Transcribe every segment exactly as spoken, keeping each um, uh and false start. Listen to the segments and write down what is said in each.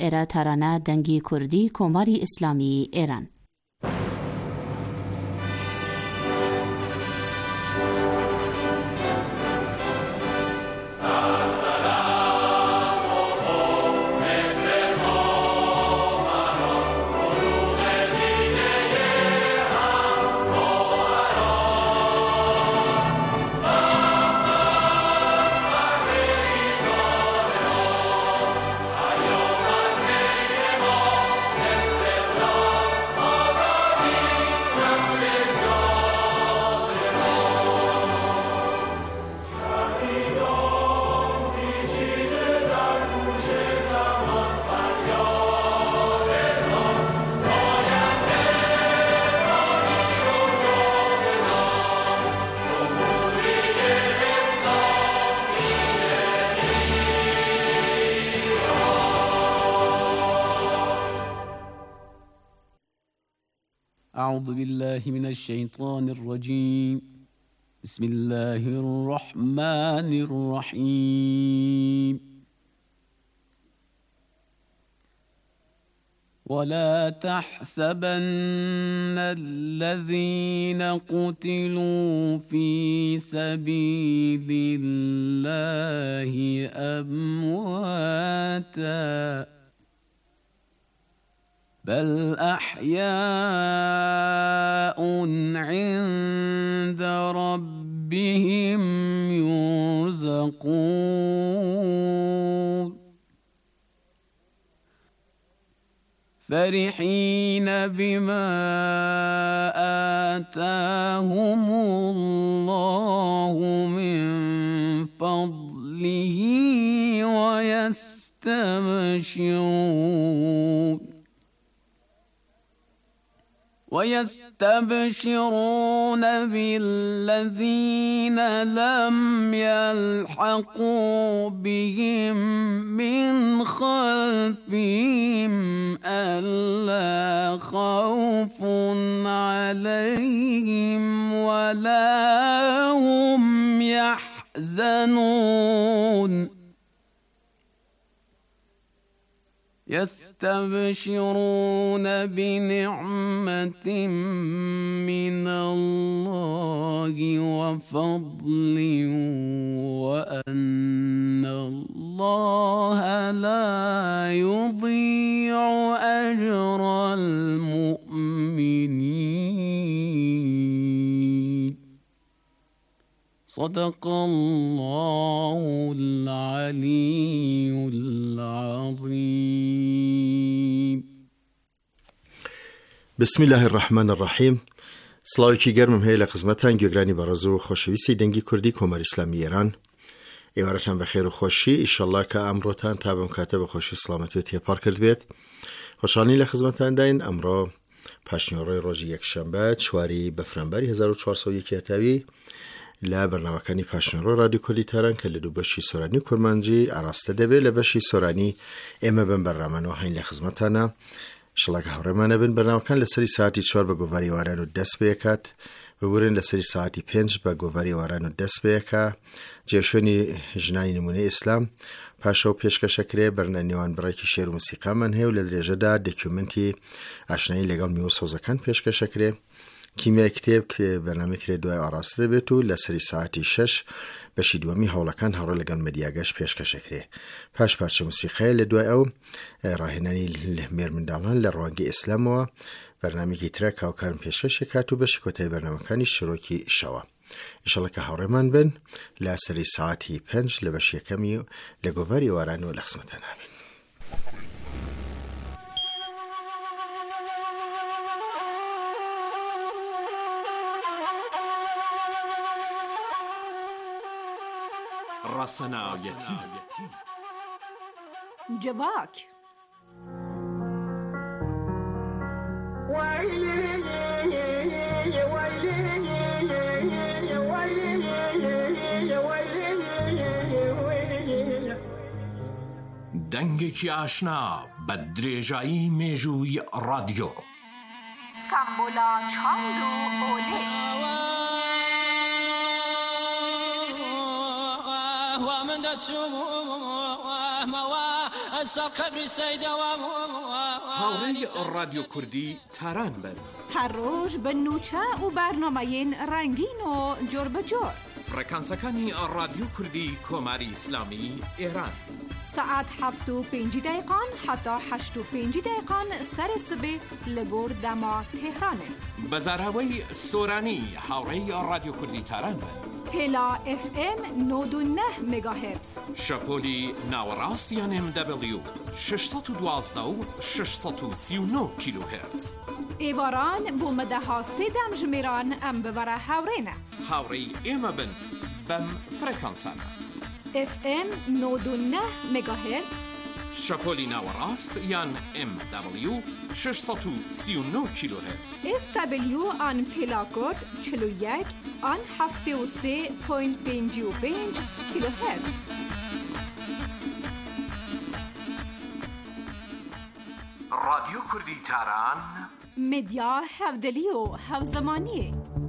ایرا ترانه دنگی کردی کماری اسلامی ایران. أعوذ بالله من الشيطان الرجيم. بسم الله الرحمن الرحيم. ولا تحسبن الذين قتلوا في سبيل الله أمواتا بل أحياء عند ربهم يرزقون فرحين بما آتاهم الله من فضله ويستبشرون ويستبشرون بالذين لم يلحقوا بهم من خلفهم ألا خوف عليهم ولا هم يحزنون يستبشرون بنعمة من الله وفضل وأن الله لا يضيع أجر المؤمنين. صدق الله العلي العظيم. بسم الله الرحمن الرحیم. سلاوی گرمم هیل خدمتان گوگرانی برازو خوشویسی دنگی کردی کمر اسلامی ایران. ایوارتان بخیر و خوشی. ایشالله که امروتان تابم کاتب خوشی سلامتی و تیپار کرد بید. خوشحالی لخدمتان داین. امرو پشنیوری روز یک شنبه چواری بفرنبری هزار و چهارصد و یک تاوی لا برنامه‌کانی پشنیورو رادیو کلی تران که لدو بشی سورانی کرمانجی عراسته دوی لبشی سورانی اما بن برنامه‌نو هین لخدمتانه. شلک هورمانه بن برنامه‌کان لسری ساعتی چهار به گواری وارانو دست بیکات و بورن لسری ساعتی پنج به گواری وارانو دست بیکا جشنی جنایی نمونه اسلام پاشو پیشکش کرده برنامه‌نوان برای که شعر و موسیقی من هیو لدرجه دا دکیومنتی آشنایی لگال میو سوزکان پیشکش کرده. کیمیا کتاب که برنامه کرده دوی آراسته بیتو لسری ساعتی شش بشی دومی حولکان هارو لگن مدیاگش پیشکش کرده. پاش پارچه موسیقی لدوی او راهنانی لمیرمندالان لروانگی اسلام و برنامه که ترک او کارم پیشکش کاتو بشی کتای برنامه کانی شروعی شوا. ایشالا که هارمان بن لسری ساعتی پنج لبشی کمی لگووری وارانو لخصمتان همین. رسنایتی جواک دنگێکی ئاشنا بە درێژایی مێژووی رادیۆ سامبولا چاند و ئۆلێ السقف سيدوا هاوڕێی رادیۆ کوردی تاران بن هەر ڕۆژ بە نوچە و بەرنامەیەن ڕەنگین و جۆر بەجۆر. فڕەکانسەکانی رادیۆ کوردی کۆماری ئیسلامی ئێران سعات هەفت و پێنجی دقیقان حتا هەشت و پێنجی دقیقان سەر سبێ لە گۆر دەما تێهرانێ. بەزاراوەی سۆرانی هاوڕێی رادیۆ کوردی تاران بن. هێلا ئف ئێم نۆد و نە مێگاهێرتز. شەپۆلی ناوەڕاست یان ئێم دەبلیو شەشسەد و دوازدە و شەشسەد و سی و نۆ کیلۆهێرتز. ئێواران بۆ مەدەها سێدەم ژمێران ئەم ببەرە هاوڕێنە. هاوڕێی ئێمە بن بەم فڕەکانسانە. ئف ئێم نۆد و نە مێگاهێرتز. شەپۆلی ناوەڕاست یان ئێم دەبلیو شەشسەد و سی و نۆ کیلۆهێرتز. ئێس دەبلیو ئان پێلاکۆد چل و یەک ئان هەفتێ و سێ پۆینت پێنجی و پێنج کیلۆهێرتز. رادیۆ کوردی تاران مدیا هەودەلی و هەوزەمانیە.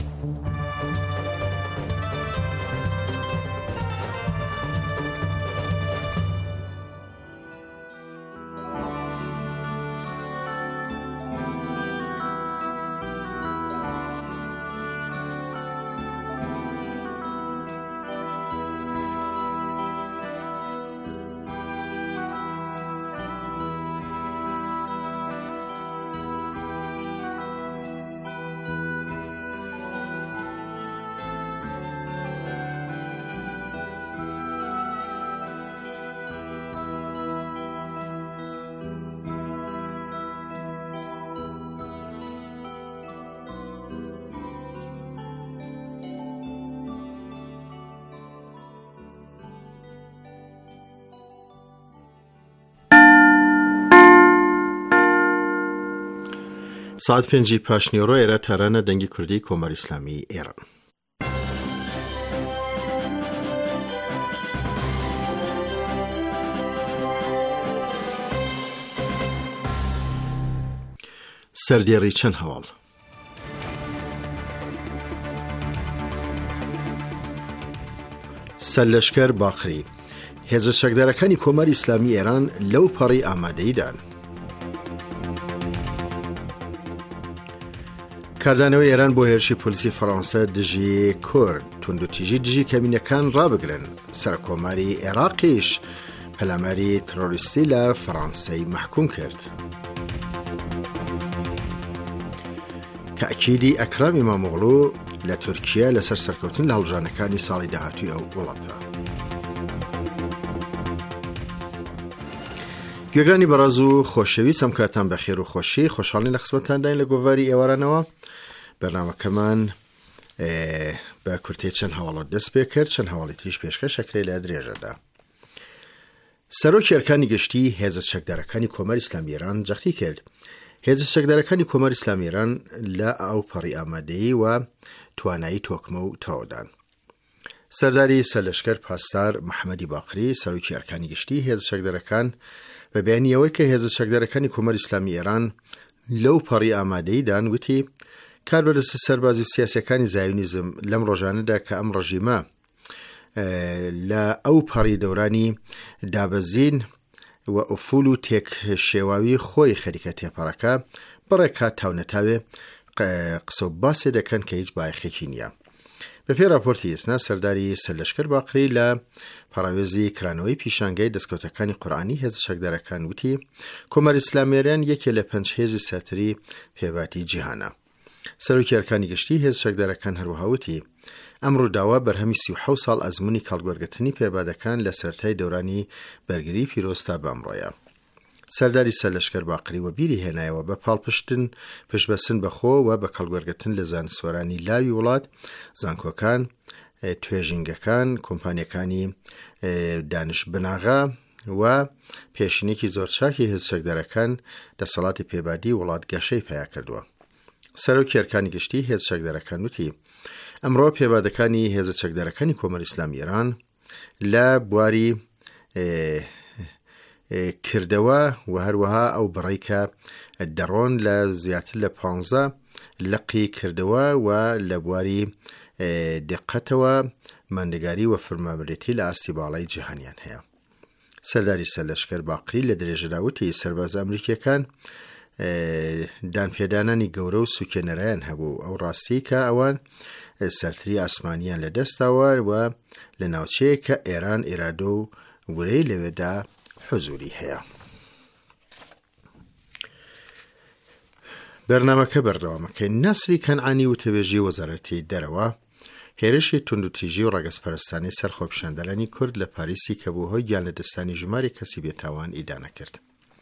ساعت پێنجی پاشنیۆڕۆ ئێرە تارانە دەنگی کوردی کۆماری ئیسلامی ئێران. سەردێڕی چەند هەواڵ. سەرلەشکەر باقری هێزە چەکدارەکانی کۆماری ئیسلامی ئێران لەو پەڕی ئامادەییدان. کاردانەوەی ئێران بۆ هێرشی پۆلیسی فەڕەنسا دژی کورد توندوتیژی دژی کەمینەکان ڕابگرن. سەرکۆماری عێراقیش پەلاماری ترۆریستی لە فەڕەنسای محکوم کرد. تەئکیدی ئەکرام ئیمامۆغڵو لە تورکیا لەسەر سەرکەوتن لە هەڵبژانەکانی ساڵی داهاتووی ئەو وڵاتە. گوێگرانی بەڕێز و خۆشەویست ئەم کاتان بەخێر و خۆشی خۆشحاڵین لە خزمەتتانداین لە گۆڤاری ئێوارانەوە. بەرنامەکەمان بە کورتەی چەند هەواڵات دەست پێ کرد، چەند هەواڵی تریش پێشکەشەکرێ لە درێژەدا. سەرۆکی ئەرکانی گشتی هێزە چەکدارەکانی کۆماری ئیسلامی ئێران جەختی کرد. هێزە چەکدارەکانی کۆماری ئیسلامی ئێران لە ئەو پەڕی ئامادەیی و توانایی تۆکمە و تەواودان. سەرداری سەرلەشکەر پاسدار محەممەدی باقری سەرۆکی ئەرکانی گشتی هێزە چەکدارەکان بە بەیانیەوەی کە هێزە چەکدارەکانی کۆماری ئیسلامی ئێران لەو پەڕی ئامادەییدان وتی کاربەدەستی سەربازی سیاسیەکانی زایونیزم لەم ڕۆژانەدا کە ئەم ڕەژیمە لە ئەو پەڕی دەورانی دابەزین و ئوفول و تێک شێواوی خۆی خەریکە تێپەڕەکە بڕێکات تاونەتاوێ قسە و باسێ دەکەن کە هیچ بایەخێکی نییە. بە پێی راپۆرتی ئێسنا سەرداری سەرلەشکەر باقری لە پاراوێزی کرانەوەی پیشانگای دەستکەوتەکانی قورئانی هێزە چەکدارەکان وتی کۆماری ئیسلامی ئێران یەکێ لە پەنج هێزی ساتری پێباتی جیهانە. سەرۆکی ئەرکانی گشتی هێزە چەکدارەکان هەروەها وتی ئەم ڕووداوە بەرهەمی سی و حەوت ساڵ ئەزموونی کاڵگوێرگرتنی پێبادەکان لە سەرەتای دەورانی بەرگری پیرۆستا بە ئەمڕۆیە. سەرداری سەرلەشکەر باقری و بیری هێنایەوە بە پاڵپشتن پشتبەسن بەخۆ و بە کەڵگوێرگرتن لە زانسوەرانی لاوی وڵات، زانکۆکان، توێژینگەکان، کۆمپانیەکانی دانش بناغا و پێشینێکی زۆر چاکی هێزە چەکدارەکان دەسەڵاتی پێبادی وڵات گەشەی پیا کردووە. سەرۆکی ئەرکانی گشتی هێزە چەکدارەکان وتی ئەمڕۆ پێبادەکانی هێزە چەکدارەکانی کۆماری ئیسلامی ئێران لە بواری کردەوە و هەروەها ئەو بڕێکە دەڕۆن لە زیاتر لە پانزە لقی کردەوە و لە بواری دقەتەوە ماندەگاری و فەرمانبەرێتی لە ئاستی باڵای جیهانیان هەیە. سەرداری سەرلەشکر باقری لە درێژەداوتی سەرباز ئەمریکیەکان دانپێدانانی گەورە و سوکێنەرایان هەبوو، ئەو ڕاستی کە ئەوان سەرتری ئاسمانیان لە دەستاوە و لە ناوچەیە کە ئێران ئێرادۆ و ورەی لەوێدا حزوری هەیە. بەرنامەکە بەردەوامەکەی نەسری کەنعانی وتەبێژی وەزارەتی دەرەوە هێرشی توندوتیژی و ڕەگەزپەرستانی سەر خۆپیشاندەرانی کورد لە پاریسی کە بوو هۆی گیان لە دەستانی ژماری کەسی بێتاوان ئیدانە کرد.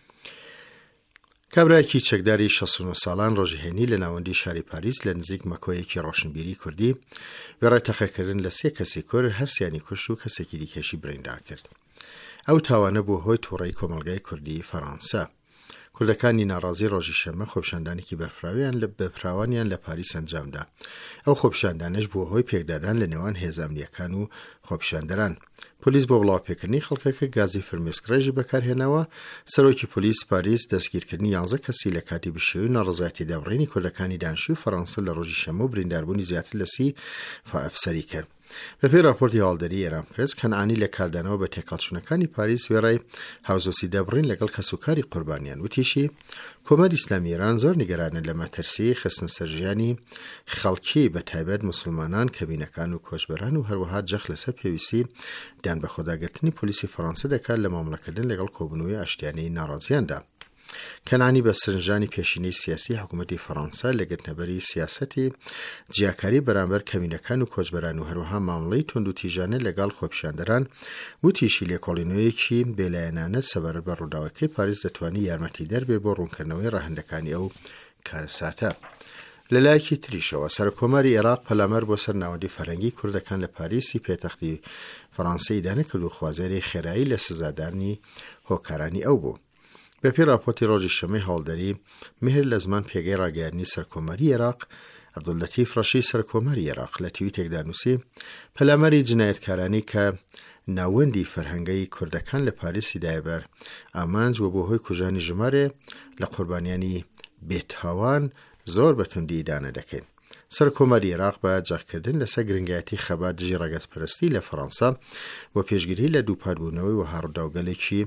کابرایەکی چەکداری شەست و نۆ ساڵان ڕۆژهێنی لە ناوەندی شاری پاریس لە نزیک مەکۆیەکی ڕۆشنبیری کوردی وێڕای تەقەکردن لە سێ کەسی کورد هەرسیانی کوشت و کەسێکی دیکەشی بریندار کرد. ئەو تاوانە بوو هۆی تووڕەی کۆمەڵگای کوردی فەڕەنسا. کوردەکانی ناڕازی ڕۆژی شەمە خۆپیشاندانێکی بەرفراویان لە بەفراوانیان لە پاریس ئەنجامدا. ئەو خۆپیشاندانش بووە هۆی پێکدادان لە نێوان هێزە ئەمنیەکان و خۆپیشاندەران. پۆلیس بۆ بڵاوپێکردنی خەڵکەکە گازی فرمێسکڕێژی بەکارهێناوە. سەرۆکی پۆلیس پاریس دەستگیرکردنی یانزە کەسی لە کاتی بشێوی و ناڕەزایەتی دابڕینی کوردەکانی دانیشتووی فەڕەنسا لە ڕۆژی شەمە و برینداربوونی زیاتر لە سی ئەفسەری کرد. بەپێی راپۆرتی هەواڵدەری ئێران پرێس کەنعانی لە کاردانەوە بە تێکەڵچوونەکانی پاریس وێڕای هاوزۆسی دەبڕین لەگەڵ کەسوکاری قوربانیان وتیشی کۆمەری ئیسلامی ئێران زۆر نیگەرانە لە مەترسی خستنە سەرژیانی خەڵکی بە تایبەت مسلمانان کەبینەکان و کۆچبەران و هەروەها جەخ لەسەر پێویستی دان بە خۆداگرتنی پۆلیسی فەڕەنسا دەکات لە مامەڵەکردن لەگەڵ کۆبوونەوەی ئاشتیانەی ناڕازیاندا. کەنعانی بە سرنجانی پێشینەی سیاسی حکوومەتی فەڕەنسا لە گرتنەبەری سیاسەتی جیاکاری بەرامبەر کەمینەکان و کۆچبەران و هەروەها مامڵەی توندوتیژانە لەگەڵ خۆپیشاندەران وتیشی لێکۆڵینەوەیەکی بێلایەنانە سەبارەت بە ڕووداوەکەی پاریس دەتوانێت یارمەتی دەربێ بۆ ڕوونکردنەوەی ڕاهێندەکانی ئەو کارەساتە. لەلایەکی تریشەوە سەرکۆماری عێراق پەلامەر بۆ سەر ناوەندی فەرەنگی کوردەکان لە پاریسی پێتەختی فەڕەنسا ئیدانە کرد و خوازێری خێرایی لە سزادارنی هۆکارانی ئەو بوو. بەپێی راپۆرتی ڕۆژی شەمەی هەواڵدەری مهر لە زمان پێگەی ڕاگەیاندنی سەرکۆمەری عێراق عەبدولەتیف ڕەشید سەرکۆمەری عێراق لە تویتێکدا نووسی پەلامەری جنایەتکارانی کە ناوەندی فەرهەنگەی کوردەکان لە پاریسی دایبەر ئامانج و بۆ هۆی کوژانی ژمارە لە قوربانیانی بێتاوان زۆر بەتوندی ئیدانە دەکەین. سەرکۆمەری عێراق بە جەخکردن لەسەر گرنگایەتی خەبات دژی ڕەگەزپەرستی لە فەڕەنسا بۆ پێشگیری لە دووپاتبوونەوەی و هەڕووداوگەلێکی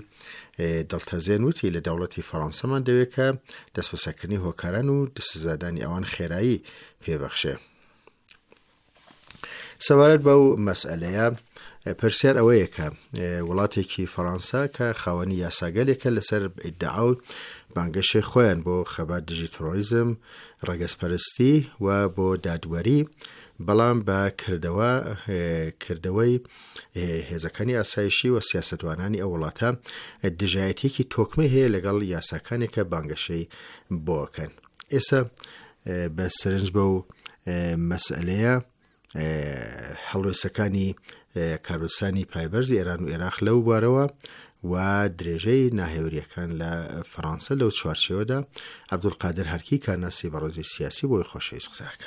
دڵتەزێن وتی لە دەوڵەتی فەڕەنسامان دەوێت کە دەستبەسەرکردنی هۆکاران و دەسزادانی ئەوان خێرایی پێبەخشێ. سەبارەت بەو مەسئلەیە پرسیار ئەوەیە کە وڵاتێکی فەڕەنسا کە خاوەنی یاساگەلێکە لەسەر ئیدعا و بانگەشەی خۆیان بۆ خەبات دژی تۆڕیزم ڕەگەزپەرستی و بۆ دادوەری بەڵام بە کردەوە کردەوەی هێزەکانی ئاسایشی و سیاسەتوانانی ئەو وڵاتە دژایەتێکی تۆکمە هەیە لەگەڵ یاساکانێکە بانگەشەی بۆکەن. ئێستا بە سرنج بە و مەسئلەیە هەڵوێستەکانی کارۆسانی پایبەرزی ئێران و عێراق لەو بارەوە و درێژەی ناهێوریەکان لە فەڕەنسا لەو چوارچێوەدا عەبدولقادر هەرکی کارناسی بەڕێزی سیاسی بۆی خۆشەویست قساکە.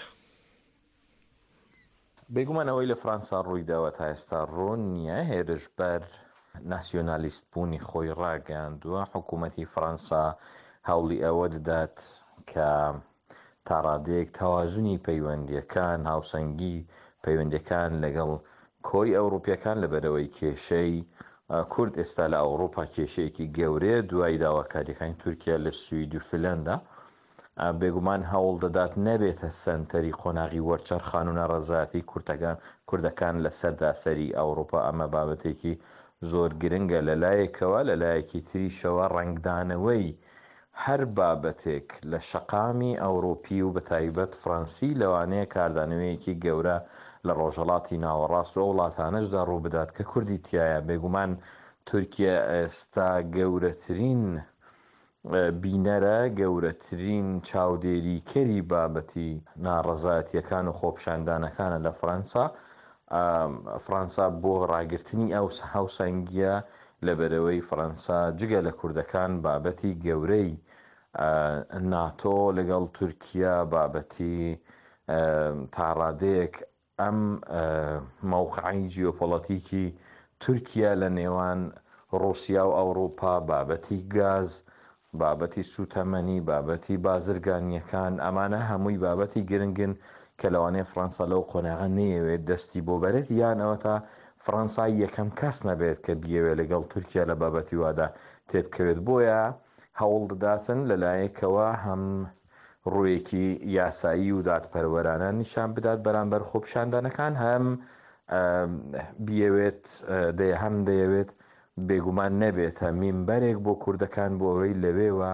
بێگومان ئەوەی لە فەڕەنسا ڕوویداوە تا ئێستا ڕوون نییە هێرش بەر ناسیۆنالیست بوونی خۆی ڕاگەاندووە. حکوومەتی فەڕەنسا هەوڵی ئەوە دەدات کە تا ڕادەیەک تەوازونی پەیوەندیەکان هاوسەنگی پەیوەندیەکان لەگەڵ کۆی ئەوروپیەکان لەبەرەوەی کێشەی کورد ئێستا لە ئەوروپا کێشەیەکی گەورەیە دوای داواکاریەکانی تورکیا لە سوید و فنلەندا بێگومان هەوڵ دەدات نەبێتە سەنتەری قۆناغی وەرچەرخان و ناڕەزایەتی کوردەکان لە سەرداسەری ئەوروپا. ئەمە بابەتێکی زۆر گرنگە. لەلایەکەوە لەلایەکی تریشەوە ڕنگدانەوەی هەر بابەتێک لە شەقامی ئەوروپی و بەتایبەت فڕەنسی لەوانەیە کاردانەوەیەکی گەورە لە ڕۆژهەڵاتی ناوەڕاست و وڵاتانەشدا ڕوو بدات کە کوردی تایە. بێگومان تورکیا ئێستا گەورەترین بینەرە، گەورەترین چاودێریکەری بابەتی ناڕەزایەتیەکان و خۆپیشاندانەکانە لە فەڕەنسا. فەڕەنسا بۆ ڕاگررتنی ئەو هاوسەنگیە لەبەرەوەی فەڕەنسا جگە لە کوردەکان بابەتی گەورەی ناتۆ لەگەڵ تورکیا بابەتی تاڕادەیەک ئەم مەوقعی جیۆپۆلیتیکی تورکیا لە نێوان ڕووسیا و ئەوروپا، بابەتی گاز، بابەتی سوتەمەنی، بابەتی بازرگانیەکان، ئەمانە هەمووی بابەتی گرنگن کە لەوانەیە فەڕەنسا لەو قۆناغە نەیەوێت دەستی بۆ بەرێت یان ئەوە تا فەڕەنسا یەکەم کەس نەبێت کە بیەوێ لەگەڵ تورکیا لە بابەتی وادا تێبکەوێت. بۆیە هەوڵ دەداتن لەلایەکەوە هەم ڕوویەکی یاسایی و دادپەروەرانە نیشان بدات بەرامبەر خۆپیشاندانەکان، هەم بیەوێت هەم دەیەوێت بێگومان نەبێتە میمبەرێک بۆ کوردەکان بۆ ئەوەی لەوێوە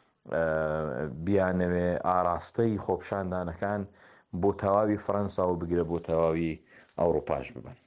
بیانەوێ ئاراستەی خۆپیشاندانەکان بۆ تەواوی فەڕەنسا و بگرە بۆ تەواوی ئەوروپاش ببن.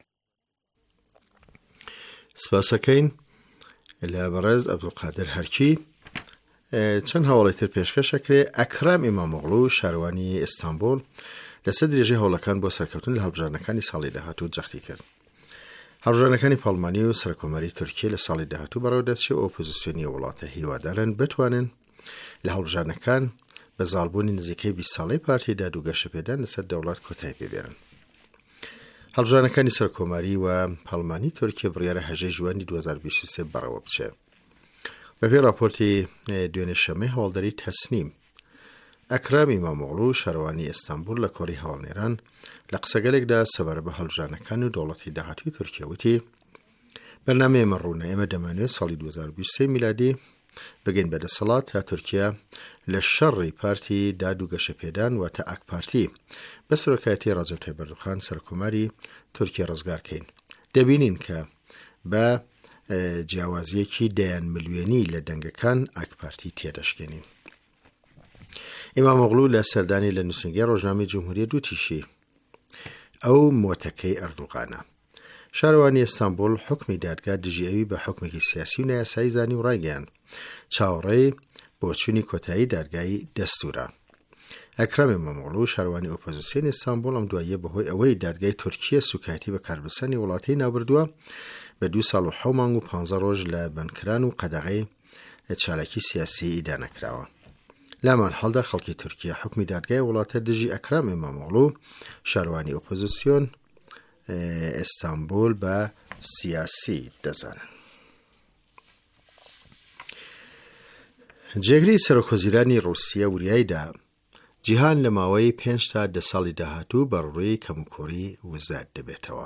سپاسەکەین لە بەڕێز عەبدولقادر هەرکی. چەند هەواڵی تر پێشکەشەکرێ. ئەکرام ئیمامۆغڵو شارەوانی ئیستانبول لەسەر درێژەی هەوڵەکان بۆ سەرکەوتن لە هەڵبژاردنەکانی ساڵی داهاتوو جەختی کرد. هەڵبژاردنەکانی پاڵمانی و سەرکۆمەری تورکیە لە ساڵی داهاتوو بەڕێوەدەچێت ئۆپۆزیسیۆنی وڵاتە هیوادارن بتوانن لە هەڵبژاردنەکان بە زاڵبوونی نزیکەی بیست ساڵەی پارتی دادوگەشەپێدان لەسەر دەوڵات کۆتایی پێبێنن. هەڵبژاردنەکانی سەرکۆماری و پاڵمانی تورکیە بڕیارە هەژەی ژوانی دوو هەزار و بیست و سێ بەڕێوە بچێت. بەپێی راپۆرتی دوێنێ شەمەی هەواڵدەری تەسنیم، ئەکرام ئیمامۆغڵو شارەوانی ئیستانبول لە کۆڕی هەواڵنێران لە قسەگەلێکدا سەبارەت بە هەڵبژاردنەکان و دەوڵەتی داهاتووی تورکیە وتی بەرنامە ئێمە ڕوونە، ئێمە دەمانوێت ساڵی دوو هەزار و بیست و سێ میلادی بگەین بەدەسەڵات تا تورکیا لە شەڕی پارتی دادوگەشەپێدان واتە ئاک پارتی بە سەرۆکایەتی ڕەجەب تایب ئەردوغان سەرکۆماری تورکیا ڕزگارکەین. دەبینین کە بە جیاوازیەکی دەیان ملیۆنی لە دەنگەکان ئاک پارتی تێدەشکێنین. ئیمامۆغڵو لە سەردانی لە نووسنگی ڕۆژنامەی جمهوریە دووتیشی ئەو مۆتەکەی ئەردوغانە. شارەوانی ئیستانبول حکمی دادگا دژی ئەوی بە حکمێکی سیاسی و نایاسایی زانی و ڕایگەیاند چاوەڕێی بۆچوونی کۆتایی دادگای دەستورە. ئەکرام ئیمامۆغڵو شارەوانی ئۆپۆزیسیۆنی ئیستانبول ئەم دواییە بەهۆی ئەوەی دادگای تورکیە سوکایەتی بە کاربستنی وڵاتەی ناوبردووە بە دوو ساڵ و حەو مانگ و پانزە ڕۆژ لە بەندکران و قەدەغەی چالاکی سیاسی ئیدانەکراوە. لامان هەڵدا خەڵکی تورکیا حکمی دادگای وڵاتە دژی ئەکرام ئیمامۆغڵو شارەوانی ئۆپۆزیسیۆن ئیستانبول بە سیاسی دەزانن. جێگری سەرۆکوەزیرانی رووسیا وریایدا جیهان لە ماوەی پێنج تا دە ساڵی داهاتوو بەڕووی کەموکۆری وزات دەبێتەوە.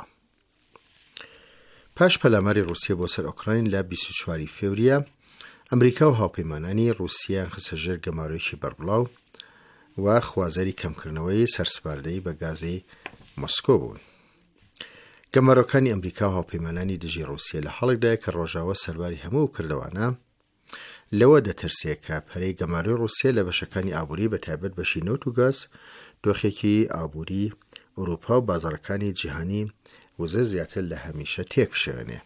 پاش پەلاماری رووسیا بۆ سەر ئۆکراین لە بیست و چواری فێوریە، ئەمریکا و هاوپەیمانانی رووسیان خستە ژێر گەمارۆیەکی بەربڵاو و خوازەری کەمکردنەوەی سەرسپاردەی بە گازی مۆسکۆ بوون. گەمارۆکانی ئەمریکا و هاوپەیمانانی دژی رووسیا لە هەڵێکدایە کە ڕۆژاوە سەرباری هەموو کردەوانە لەوە دەترسێت کە پەرەی گەمارۆی رووسیا لە بەشەکانی ئابووری بەتایبەت بەشی نەوت و گاز دۆخێکی ئابووری ئەوروپا و بازاڕەکانی جیهانی وزە زیاتر لە هەمیشە تێک بشێنێ.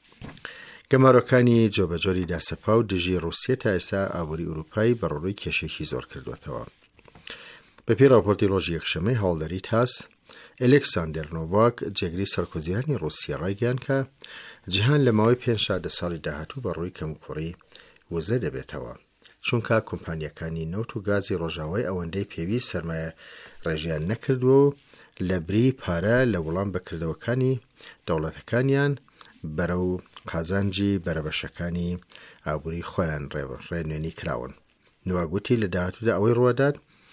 گەمارۆکانی جۆبەجۆری داسەپا و دژی رووسیا تا ئێستا ئابووری ئەوروپای بەڕووی کێشێکی زۆر کردوێتەوە. بەپێی راپۆرتی ڕۆژی یەکشەمەی هەواڵدەری تاس، ئەلێکساندەر نۆڤاک جێگری سەرکۆزیرانی رووسیا ڕایگەیان کە جیهان لە ماوەی پێنج تا دە ساڵی داهاتوو بەڕووی کەموکۆڕی وزە دەبێتەوە، چونکە کۆمپانیەکانی نەوت و گازی ڕۆژاوای ئەوەندەی پێویست سەرمایە ڕێژیان نەکردووە و لە بری پارە لە وەڵام بەکردەوەکانی دەوڵەتەکانیان بەرەو قازانجی بەرەبەشەکانی ئابووری خۆیان ڕێنوێنی کراون. نواگوتی لە داهاتوودا ئەوەی ڕوادات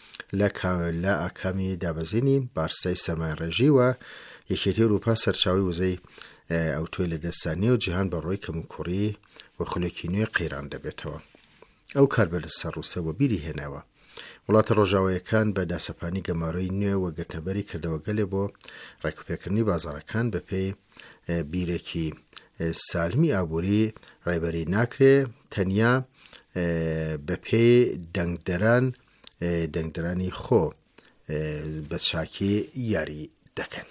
لە ئاکامی دابەزینی بارستای سەرمایە ڕێژی و یەکێتی ئەوروپا سەرچاوی وزەی ئەوتۆی لە دەستانی و جیهان بەڕۆی کەموکۆڕی و خولێکی نوێ قەیران دەبێتەوە. ئەو کاربەدەستە ڕووسە وە بیری هێناوە وڵاتە ڕۆژاوایەکان بە داسەپانی گەمارۆی نوێ و گەتەبەری کردەوە گەلێ بۆ ڕێکوپێکردنی بازاڕەکان بەپێی بیرێکی سالمی ئابووری ڕێبەری ناکرێ، تەنیا بەپێی دەنگدەران دەنگدەرانی خۆ بە چاکی یاری دەکەن.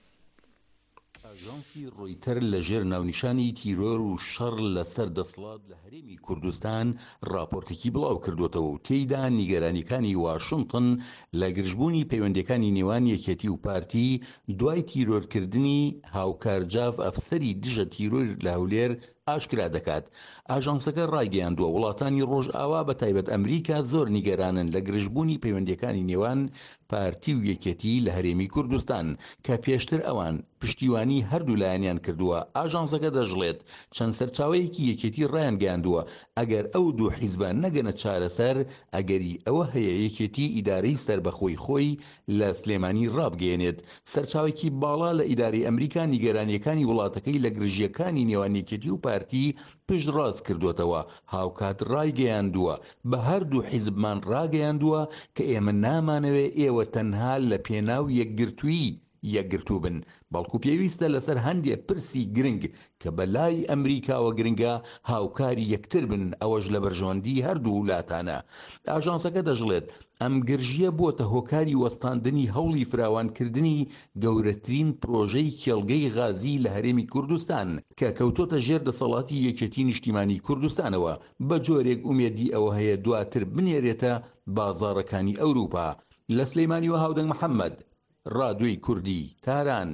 ئاژانسی ڕۆیتەر لەژێر ناونیشانی تیرۆر و شەڕ لەسەر دەسەڵات لە هەرێمی کوردستان راپۆرتێکی بڵاو کردوێتەوە و تێیدا نیگەرانیەکانی واشنتن لە گرژبوونی پەیوەندیەکانی نێوان یەکێتی و پارتی دوای تیرۆرکردنی هاوکارجاف ئەفسەری دژە تیرۆر لە هەولێر ئاشکرا دەکات. ئاژانسەکە ڕایگەیاندووە وڵاتانی ڕۆژئاوا بە تایبەت ئەمریکا زۆر نیگەرانن لە گرژبوونی پەیوەندیەکانی نێوان پارتی و یەکێتی لە هەرێمی کوردستان کە پێشتر ئەوان پشتیوانی هەردوو لایەنیان کردووە. ئاژانسەکە دەژڵێت چەند سەرچاوەیەکی یەکێتی ڕایان گەیاندووە ئەگەر ئەو دوو حیزبە نەگەنە چارەسەر ئەگەری ئەوە هەیە یەکێتی ئیدارەی سەربەخۆی خۆی لە سلێمانی ڕابگەێنێت. سەرچاوێکی باڵا لە ئیدارەی ئەمریکا نیگەرانیەکانی وڵاتەکەی لە گرژیەکانی نێوان یەکێتی و پارتی پشت ڕاست کردوێتەوە. هاوکات ڕایگەیاندووە بە هەردوو حیزبمان ڕاگەیاندووە کە ئێمە نامانەوێ ئێوە تەنها لە پێناو یەکگرتووی یەکگرتوو بن، بەڵکو پێویستە لەسەر هەندێک پرسی گرنگ کە بەلای ئەمریکاوە گرنگە هاوکاری یەکتر بن، ئەوەش لە بەرژەوەندی هەردوو وڵاتانە. ئاژانسەکە دەژڵێت ئەم گرژیە بۆتە هۆکاری وەستاندنی هەوڵی فراوانکردنی گەورەترین پرۆژەی کێڵگەی غازی لە هەرێمی کوردستان کە کەوتۆتە ژێر دەسەڵاتی یەکێتی نیشتیمانی کوردستانەوە بە جۆرێک ئومێدی ئەوە هەیە دواتر بنێرێتە بازاڕەکانی ئەوروپا. لە سلەیمانی و هاودەنگ محەممەد، ڕادیۆی کوردی تاران.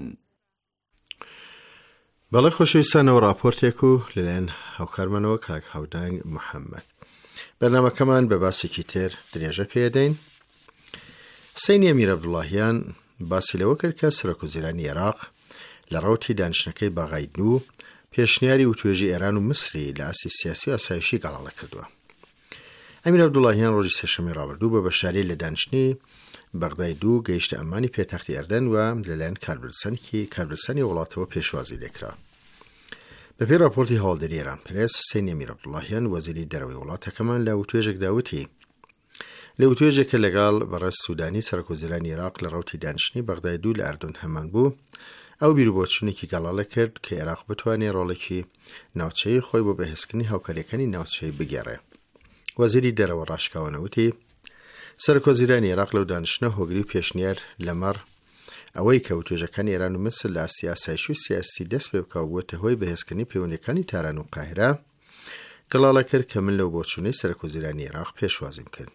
بەڵێ خۆشەویستانەوە راپۆرتێک و لەلایەن هاوکارمانەوە کاک هاودەنگ محەممەد. بەرنامەکەمان بە باسێکی تر درێژە پێدەین. حسەینی ئەمیر عەبدوڵڵاهیان باسی لەوە کرد کە سەرۆکوەزیرانی عێراق لە ڕەوتی دانیشتنەکەی باغایدن و پێشنیاری وتوێژی ئێران و مسری لە ئاسی سیاسی و ئاسایشی گەڵاڵە کردووە. ئەمیر عەبدوڵڵاهیان ڕۆژی سێشەمەی ڕابردوو بە بەشداری لە دانیشتنی بەغدای دوو گەیشتە ئەمانی پێتەختی ئەردەن و لەلایەن کاربرسانێکی کاربرسانی وڵاتەوە پێشوازی لێکرا. بەپێی راپۆرتی هەواڵدەری ئێران پرێس، حسەینی ئەمیر عەبدوڵڵاهیان وەزیری دەرەوەی وڵاتەکەمان لە وتوێژێکدا وتی لە وتوێژێکە لەگەڵ بەڕێز سوودانی سەرۆکوەزیرانی عێراق لە ڕەوتی دانیشتنی بەغدای دوو لە ئەردن هەمان بوو، ئەو بیربۆچوونێکی گەڵاڵە کرد کە عێراق بتوانێت ڕۆڵێکی ناوچەیی خۆی بۆ بەهێزکردنی هاوکاریەکانی ناوچەی بگێڕێ. وەزیری دەرەوە ڕاشکاوانە وتی سەرۆکوەزیرانی عێراق لەو دانیشتنە هۆگری و پێشنیار لەمەڕ ئەوەی کە وتوێژەکانی ئێران و مسر لە ئاسی ئاسایشی و سیاسی دەست پێ بکەوە بووەتە هۆی بەهێزکردنی پەیوەندیەکانی تاران و قاهرە، گەڵاڵە کرد کە من لەو بۆچوونەی سەرۆکوەزیرانی عێراق پێشوازیم کرد.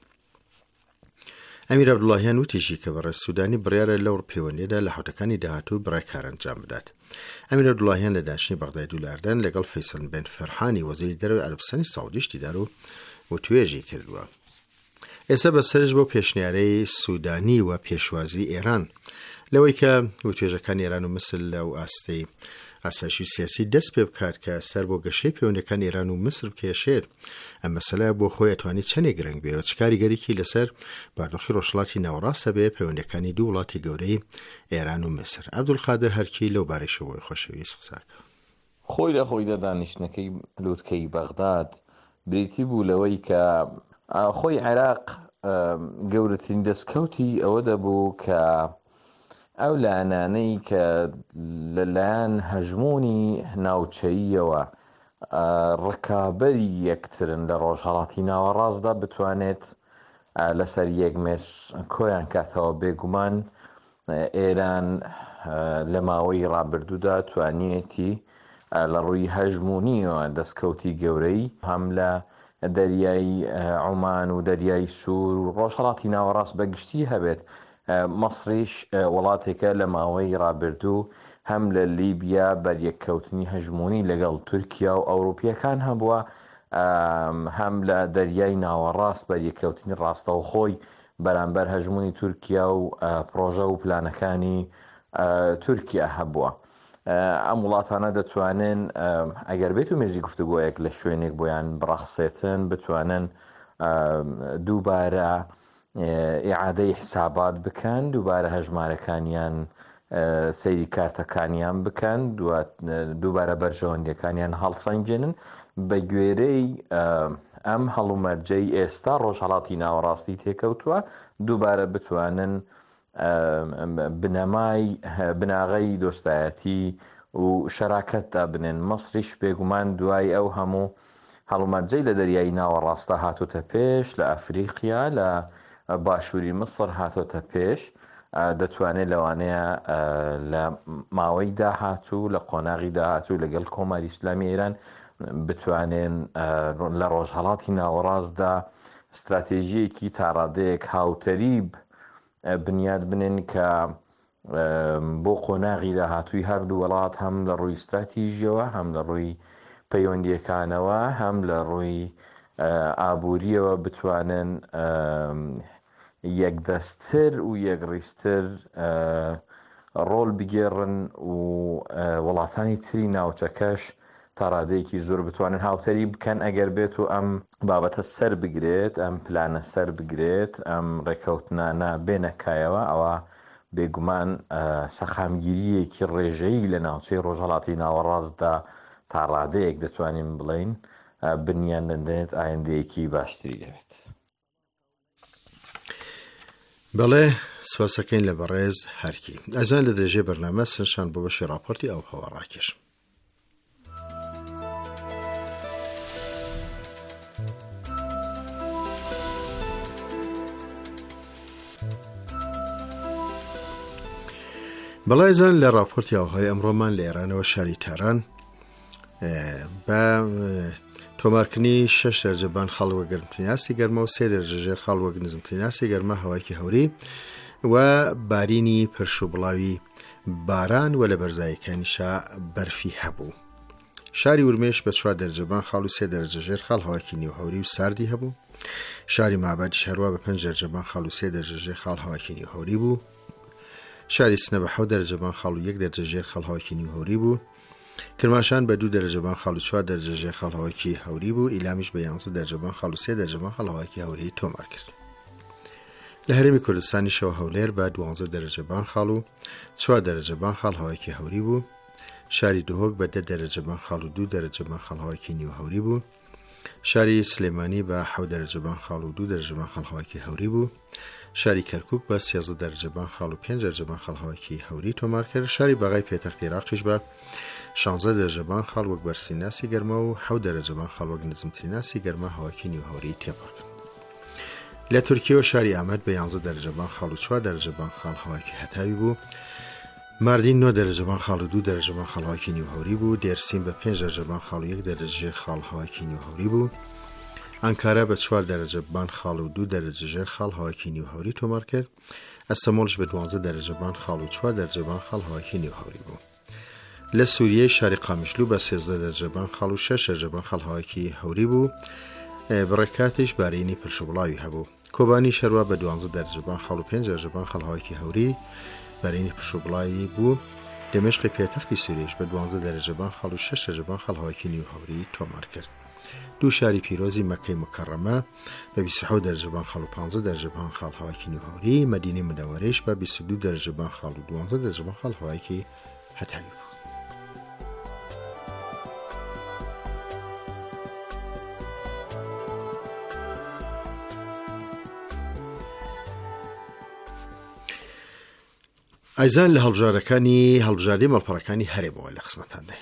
ئەمیر عەبدوڵڵاهیان وتیشی کە بەڕێز سوودانی بڕیارە لەو پەیوەندیەدا لە حوتەکانی داهاتوو بڕێکار ئەنجام بدات. ئەمیر عەبدوڵڵاهیان لە دانیشتنی بەغدای دوو لە ئەردەن لەگەڵ فەیسەل بن فەرحانی وەزیری دەرەوەی عەرەبستانی سەعودیشتی دار و وتوێژی کردووە. ئێستا بەسەرش بۆ پێشنیارەی سوودانی و پێشوازی ئێران لەوەی کە وتوێژەکانی ئێران و مسر لەو ئاستەی ئاسایشی سیاسی دەست پێ بکات کە سەر بۆ گەشەی پەیوەندیەکانی ئێران و مسر بکێشێت، ئەم مەسەلە بۆ خۆی ئەتوانێت چەندێک گرنگ بێت و چ کاریگەریەکی لەسەر بارودۆخی ڕۆژهەڵاتی ناوەڕاستە بێ پەیوەندیەکانی دوو وڵاتی گەورەی ئێران و مسر. عەبدولقادر هەرکی لەو بارەیشەوە بۆی خۆشەویست قساکە. خۆی لە خۆیدا دانیشتنەکەی لووتکەی بەغداد بریتی بوو لەوەی کە خۆی عێراق گەورەترین دەستکەوتی ئەوە دەبوو کە ئەو لایەنانەی کە لەلایەن هەژمۆنی ناوچەییەوە ڕکابەری یەکترن لە ڕۆژهەڵاتی ناوەڕاستدا بتوانێت لەسەر یەک مێز کۆیان کاتەوە. بێگومان ئێران لە ماوەی ڕابردوودا توانیەتی لە ڕووی هەژمۆنیەوە دەستکەوتی گەورەی هەم لە دەریای عومان و دەریای سوور و ڕۆژهەڵاتی ناوەڕاست بەگشتی هەبێت. مەسریش وڵاتێکە لە ماوەی ڕابردوو هەم لە لیبیا بەریەککەوتنی هەژمۆنی لەگەڵ تورکیا و ئەوروپیەکان هەبووە، هەم لە دەریای ناوەڕاست بەریەککەوتنی ڕاستەوخۆی بەرامبەر هەژمۆنی تورکیا و پرۆژە و پلانەکانی تورکیا هەبووە. ئەم وڵاتانە دەتوانن ئەگەر بێت و مێژی گفتوگۆیەک لە شوێنێک بۆیان بڕەخسێتن بتوانن دووبارە ئیعادەی حسابات بکەن، دووبارە هەژمارەکانیان سەیری کارتەکانیان بکەن، دووبارە بەرژەوەندیەکانیان هەڵسەنگێنن بە گوێرەی ئەم هەڵومەرجەی ئێستا ڕۆژهەڵاتی ناوەڕاستی تێکەوتووە دووبارە بتوانن بنەمای بناغەی دۆستایەتی و شەراکەتدا بنێن. مەسریش بێگومان دوای ئەو هەموو هەڵومەرجەی لە دەریایی ناوەڕاستە هاتوتە پێش، لە ئەفریقیا لە باشووری مصر هاتۆتە پێش، دەتوانێت لەوانەیە لە ماوەی داهاتوو لە قۆناغی داهاتوو لەگەڵ کۆماری ئیسلامی ئێران بتوانێن لە ڕۆژهەڵاتی ناوەڕاستدا استراتێژیەکی تاڕادەیەک هاوتەریب بنیاد بنێن کە بۆ قۆناغی داهاتووی هەردوو وڵات هەم لە ڕووی استراتیژیەوە هەم لە ڕووی پەیوەندیەکانەوە هەم لە ڕووی ئابووریەوە بتوانن یەکدەستتر و یەکڕیستر ڕۆڵ بگێڕن و وڵاتانی تری ناوچەکەش تا ڕادەیەکی زۆر بتوانن هاوتەری بکەن ئەگەر بێت و ئەم بابەتە سەر بگرێت، ئەم پلانە سەر بگرێت، ئەم ڕێکەوتنانە بێنەکایەوە، ئەوە بێگومان سەخامگیریەکی ڕێژەیی لە ناوچەی ڕۆژهەڵاتی ناوەڕاستدا تا ڕادەیەک دەتوانین بڵین بنیان دەدێت ئایندەیەکی باشتری دەبێت. بەڵێ سپاسەکەین لە بەڕێز هەرکی. ئەزان لە درێژەی بەرنامە سنشان بۆ بەشی راپۆرتی ئەو هەوا ڕاکێش. بەڵایزان لە راپۆرتی ئاوهای ئەمڕۆمان لە ئێرانەوە شاری تاران بە تۆمارکردنی شەش دەرەجەبان خاڵ وە گەرمترین ئاستی گەرمە و سێ دەرەجە ژێر خاڵ وە نزمترین ئاستی گەرمە هەوایەکی هەوری و بارینی پرش و بڵاوی باران و لە بەرزایەکانیشا بەرفی هەبوو. شاری ورمێش بە چوار دەرەجەبان خاڵ و سێ دەرەجە ژێر خاڵ هەوایەکی نیوهەوری و ساردی هەبوو. شاری مابادیش هەروە بە پێنج دەرەجەبان خاڵ و سێ دەرەجە ژێر خاڵ هەوایەکی نیوهەوری بوو. شاری سنە بە حەوت دەرەجەبان خاڵ و یەک دەرەجە ژێر خاڵ هەوایەکی نیوهەوری بوو. کرماشان بە دوو دەرەجەبان خاڵ و چوار دەرەجە ژێر خاڵ هەوایەکی هەوری بوو. ئیلامیش بە یانزە دەرەجەبان خاڵ و سێ دەرەجەبان خاڵ هەوایەکی هەوری تۆمار کرد. لە هەرێمی کوردستانیشەوە هەولێر بە دوانزە دەرەجەبان خاڵ و چوار دەرەجەبان خاڵ هەوایەکی هەوری بوو. شاری دهۆک بە دە دەرەجەبان خاڵ و دوو دەرەجەبان خاڵ هەوایەکی نیوهەوری بوو. شاری سلێمانی بە حەوت دەرەجەبان خاڵ و دوو دەرەجەبان خاڵ هەوایەکی هەوری بوو. شاری کەرکووک بە سیازدە دەرەجەبان خاڵ و پێنج دەرەجەبان خاڵ هەوایەکی هەوری تۆمار کرد. شاری بەغای پێتەختی عێراقیش بە شانزە دەرەجەبان خاڵ وەک بەرزترین ئاسی گەرمە و حەوت دەرەجەبان خاڵ وەک نزمترین ئاسی گەرمە هەوایەکی نیوهەوری تێپەڕ کرد. لە تورکیەوە شاری ئامەد بە یانزە دەرەجەبان خاڵ و چوار دەرەجەبان خاڵ هەوایەکی هەتاوی بوو. ماردین نۆ دەرەجەبان خاڵ و دوو دەرەجەبان خاڵ هەوایەکی نیوهەوری بوو. دێرسین بە پێنج دەرەجەبان خاڵ و یەک دەرەجە ژێر خاڵ هەوایەکی نیوهەوری بوو. ئەنکارا بە چوار دەرەجەبان خاڵ و دوو دەرەجە ژێر خاڵ هەوایەکی نیوهەوری تۆمار کرد. ئەستەمۆڵش بە دوانزە دەرەجەبان خاڵ و چوار دەرەجەبان خاڵ هەوایەکی نیوهەوری بوو. لە سووریای شاری قامیشلو بە سێزدە دەرەجەبان خاڵ و شەش دەرەجەبان خاڵ هەوایەکی هەوری بوو. بڕێکاتیش بارینی پرش و بڵاوی هەبوو. کۆبانی شەروە بە دوانزە دەرەجەبان خاڵ و پێنج دەرەجەبان خاڵ هەوایەکی هەوری بارینی پرش و بڵاوی بوو. دەمێشقی پێتەختی سووریش بە دوانزە دەرەجەبان خاڵ و شەش دەرەجەبان خاڵ هەوایەکی نیوهەوری تۆمار کرد. دوو شاری پیرۆزی مەکەی مکەڕەمە بە بیست و حەوت دەرەجەبان خاڵ و پانزە دەرەجەبان خاڵ هەوایەکی نیوهەوری. مەدینەی منەوەرەیش بە بیست و دوو دەرەجەبان خاڵ و دوانزە دەرەجەبان خاڵ هەوایەکی هەتاوی بوو. ئایزان لە هەڵبژارەکانی هەڵبژاردەی مەڵپەڕەکانی هەرێمەوە لە قسمەتان دێن.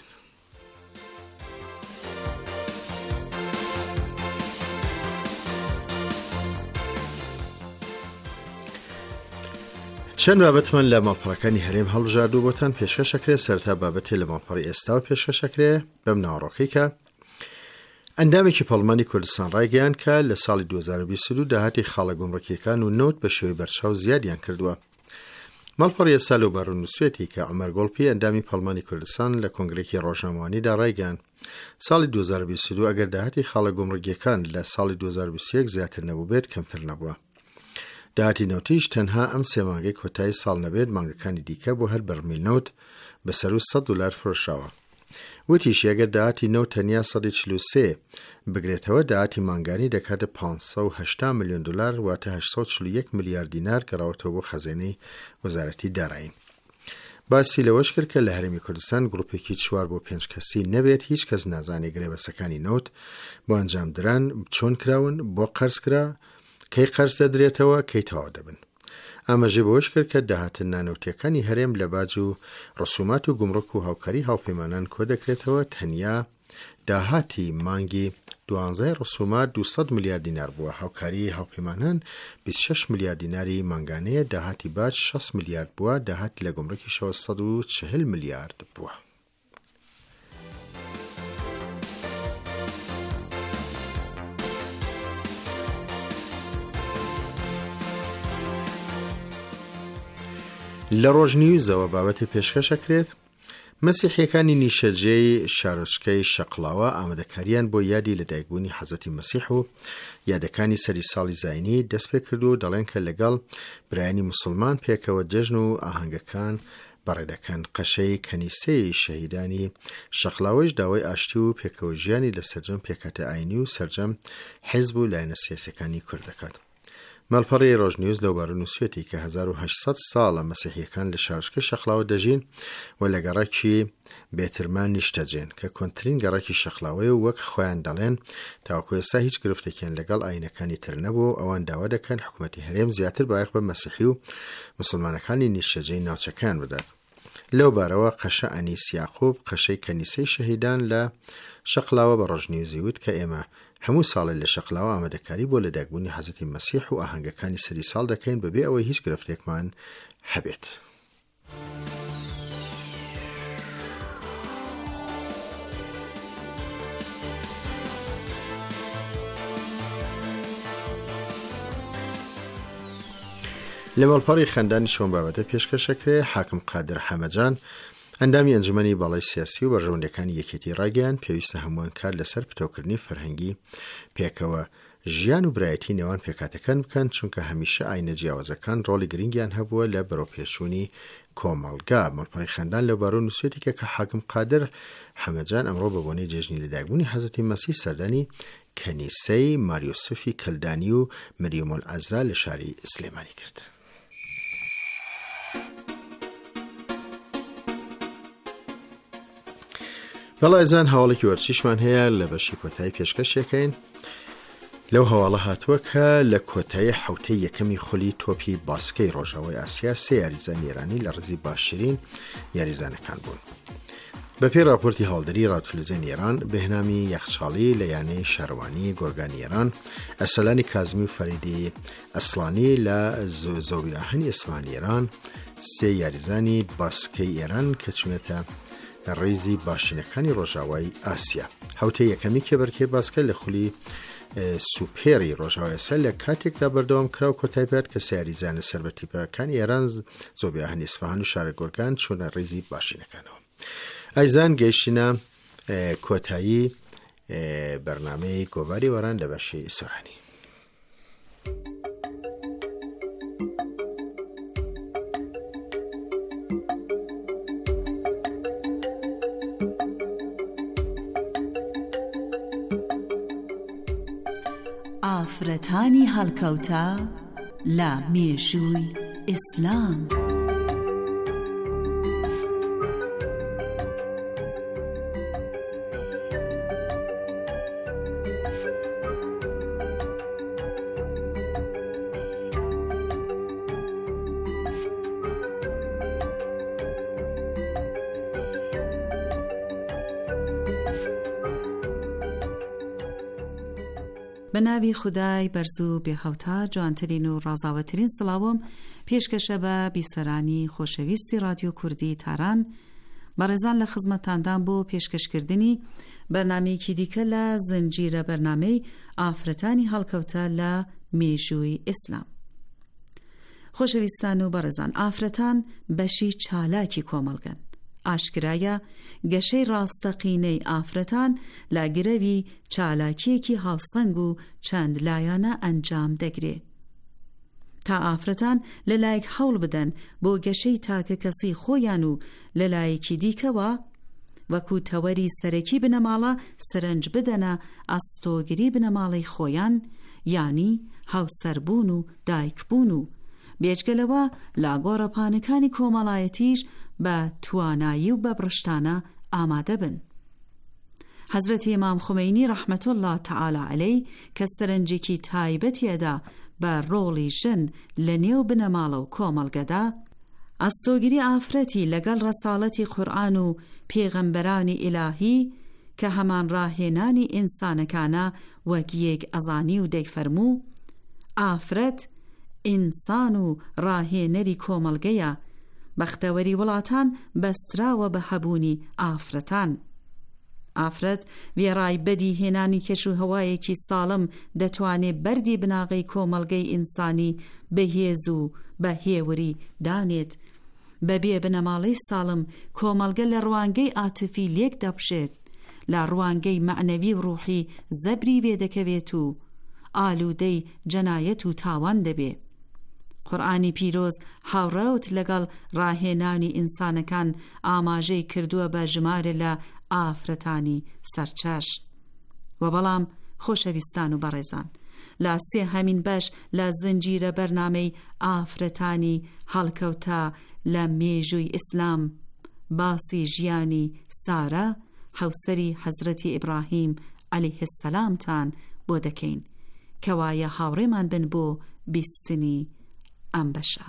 چەند بابەتمان لە ماڵپەڕەکانی هەرێم هەڵبژاردوو بۆتان پێشکەشەکرێ. سەرەتا بابەتێ لە ماڵپەڕی ئێستا و پێشکەشەکرێ بەم ناوەڕۆکەی کە ئەندامێکی پەڵمانی کوردستان ڕایگەیان کە لە ساڵی دوو هەزار و بیست و دوو داهاتی خاڵە گومڕکیەکان و نەوت بە شێوەی بەرچاو زیادیان کردووە. ماڵپەڕی ئێستا لەو بەڕوونووسێتی کە عومەر گۆڵپی ئەندامی پەڵمانی کوردستان لە کۆنگرێکی ڕۆژنامەوانیدا ڕایگەیان ساڵی دوو هەزار و بیست و دوو ئەگەر داهاتی خاڵە گومڕکیەکان لە ساڵی دوو هەزار و بیست و یەک زیاتر نەبوو بێت کەمتر نەبووە. داهاتی نەوتیش تەنها ئەم سێ مانگەی کۆتایی ساڵ نەبێت مانگەکانی دیکە بۆ هەر بەرمیل نەوت بەسەر و سەد دولار فرۆشراوە. وتیش ئەگەر داهاتی نەوت تەنیا سەدی چل و سێ بگرێتەوە داهاتی مانگانی دەکاتە پانسە و هەشتا ملیۆن دلار واتە هەشت سەد و چل و یەک ملیار دینار گەڕاوەتەوە بۆ خەزینەی وەزارەتی دارایی. باسی لەوەش کرد کە لە هەرێمی کوردستان گروپێکی چوار بۆ پێنج کەسی نەبێت هیچ کەس نازانێ گرێبەسەکانی نەوت بۆ ئەنجام دران چۆن کراون بۆ قەرز کرا کەی قەرز دەدرێتەوە کەی تەواو دەبن. ئاماژەی بەوەش کرد کە داهاتن نانەوتیەکانی هەرێم لە باج و ڕسومات و گومڕک و هاوکاری هاوپەیمانان کۆ دەکرێتەوە. تەنیا داهاتی مانگی دوانزە ڕسومات دووسەد ملیار دینار بووە. هاوکاری هاوپەیمانان بیست و شەش ملیار دیناری مانگانەیە. داهاتی باج شەش ملیارد بووە. داهاتی لە گومڕکیشەوە سەد و چهل ملیارد بووە. لە ڕۆژنیویزەوە بابەتی پێشکەشەکرێت مەسیحیەکانی نیشەجێی شارۆچکەی شەقڵاوە ئامادەکاریان بۆ یادی لەدایکبوونی حەزەتی مەسیح و یادەکانی سەری ساڵی زاینی دەست پێ کرد و دەڵێن کە لەگەڵ برایانی موسڵمان پێکەوە جەژن و ئاهەنگەکان بەڕێدەکەن. قەشەی کەنیسەی شەهیدانی شەقڵاوەش داوای ئاشتی و پێکەوە ژیانی لە سەرجەم پێکەتە ئاینی و سەرجەم حیزب و لایەنە سیاسیەکانی کورد دەکات. مەڵپەڕی ڕۆژنیوز لەوبارە نووسێتی کە هەزار و هەشت سەد ساڵە مەسیحیەکان لە شارۆچکەی شەقڵاوە دەژین و لە گەڕەکی بێترمان نیشتەجێن کە کۆنترین گەڕەکی شەقڵاوەیە و وەک خۆیان دەڵێن تاوەکو ئێستا هیچ گرفتێکیان لەگەڵ ئاینەکانی تر نەبوو. ئەوان داوا دەکەن حکوومەتی هەرێم زیاتر بایەخ بە مەسیحی و موسڵمانەکانی نیشتەجێی ناوچەکان بدات. لەو بارەوە قەشە ئەنیس یاقوب قەشەی کەنیسەی شەهیدان لە شەقڵاوە بە ڕۆژنیوزی وت کە ئێمە هەموو ساڵی لە شەقڵاوە ئامادەکاری بۆ لەدایکبوونی حەزەتی مەسیح و ئاهەنگەکانی سەری ساڵ دەکەین بەبێ ئەوەی هیچ گرفتێکمان هەبێت. لە مەڵپەڕی خەندانی شۆم بابەتە پێشکەشەکرێ حاکم قادر حەمەجان ئەندامی ئەنجومەنی بەڵای سیاسی و بەڕێوەندەکانی یەکێتی ڕاگەیان پێویستە هەمووان کار لەسەر پتەوکردنی فەرهەنگی پێکەوە ژیان و برایەتی نێوان پێکاتەکان بکەن، چونکە هەمیشە ئاینە جیاوازەکان ڕۆڵی گرنگیان هەبووە لە بەرەوپێچوونی کۆمەڵگا. مەڵپەڕی خەندان لەوبارەوە نووسێتی کە حاکم قادر حەمەجان ئەمڕۆ بە بۆنەی جێژنی لەدایکبوونی حەزەتی مەسیح سەردانی کەنیسەی ماریۆسفی کەلدانی و مەریەم العەزرا لە شاری سلێمانی کرد. بەڵایزان هەواڵێکی وەرچیشمان هەیە لە بەشی کۆتایی پێشکەشێکین. لەو هەواڵە هاتووە کە لە کۆتایی حوتەی یەکەمی خولی تۆپی باسکەی ڕۆژاوای ئاسیا سێ یاریزان ئێرانی لە ڕزی باشترین یاریزانەکان بوون. بەپێی راپۆرتی هەڵدەری ڕادتەلەڤیزیۆن ئێران بەهێنامی یەخچاڵی لە یانەی شارەوانی گۆرگانی ئێران، ئەرسەلانی کازمی و فەریدی ئەسڵانی لە زەوی ئاهەنی ئەسمانی ئێران سێ یاریزانی باسکەی ئێران کە چونەتە ڕێزی باشینەکانی ڕۆژاوای ئاسیا. حوتەی یەکەمی کێبەرکەی باسکە لە خولی سوپێری ڕۆژاوای ئاسیا لە کاتێکدا بەردەوام کرا و کۆتایی پێات کە سیاریزانە سەربەتیپەکانی ئێران زۆبی ئاهەنی ئیسفەهان و شارە گۆرگان چوونە ڕێزی باشینەکانەوە. ئایزان گەیشتینە کۆتایی بەرنامەی گۆڤاری وەران لە بەشی سۆرانی. ئافرەتانی هەڵکەوتە لە مێژووی ئیسلام. بە ناوی خودای بەرز و بێهەوتا جوانترین و ڕازاوەترین سڵاوم پێشکەشە بە بیسەرانی خۆشەویستی رادیۆ کوردی تاران بەڕێزان لە خزمەتاندان بۆ پێشکەشکردنی بەرنامەیەکی دیکە لە زنجیرە بەرنامەی ئافرەتانی هەڵکەوتە لە مێژووی ئیسلام. خۆشەویستان و بەڕێزان، ئافرەتان بەشی چالاکی کۆمەڵگەن. ئاشکرایە گەشەی ڕاستەقینەی ئافرەتان لا گرەوی چالاکیەکی هاوسەنگ و چەند لایەنە ئەنجام دەگرێ تا ئافرەتان لەلایەک هەوڵ بدەن بۆ گەشەی تاکە کەسی خۆیان و لەلایەکی دیکەوە وەکو تەوەری سەرەکی بنەماڵە سەرنج بدەنە ئەستۆگری بنەماڵەی خۆیان، یانی هاوسەربوون و دایکبوون و بێجگەلەوە لا گۆڕەپانەکانی کۆمەڵایەتیش بە توانایی و بەبڕشتانە ئامادە بن. حەزرەتی ئیمام خومەینی ڕەحمەتو الله تعالی عەلەیه کە سەرنجێکی تایبەتیەدا بە ڕۆڵی ژن لە نێو بنەماڵە و کۆمەڵگەدا، ئەستۆگری ئافرەتی لەگەڵ ڕەساڵەتی قورئان و پێغەمبەرانی ئیلاهی کە هەمان ڕاهێنانی ئینسانەکانە وەک یەک ئەزانی و دەیفەرموو ئافرەت ئینسان و ڕاهێنەری کۆمەڵگەیە، بەختەوەری وڵاتان بەستراوە بە هەبوونی ئافرەتان. ئافرەت وێڕای بەدی هێنانی کەش و هەوایەکی ساڵم دەتوانێت بەردی بناغی کۆمەڵگەی ئینسانی بەهێز و بە هێوری دانێت بەبێ بنەماڵەی ساڵم کۆمەڵگە لە ڕوانگەی ئاتفی لێک دەپشێت، لە ڕوانگەی معنەوی و ڕوحی زەبری وێ دەکەوێت و ئالوودەی جەنایەت و تاوان دەبێ. قورئانی پیرۆز هاوڕەوت لەگەڵ ڕاهێنانی ئینسانەکان ئاماژەی کردووە بە ژمارە لە ئافرەتانی سەرچەش. و بەڵام خۆشەویستان و بەڕێزان، لە سێ هەمین بەش لە زنجیرە بەرنامەی ئافرەتانی هەڵکەوتە لە مێژووی ئیسلام باسی ژیانی سارە هاوسەری حەزرەتی ئیبراهیم عەلەیه السەلامتان بۆ دەکەین کە وایە هاوڕێمان بن بۆ بیستنی ئەم بەشە.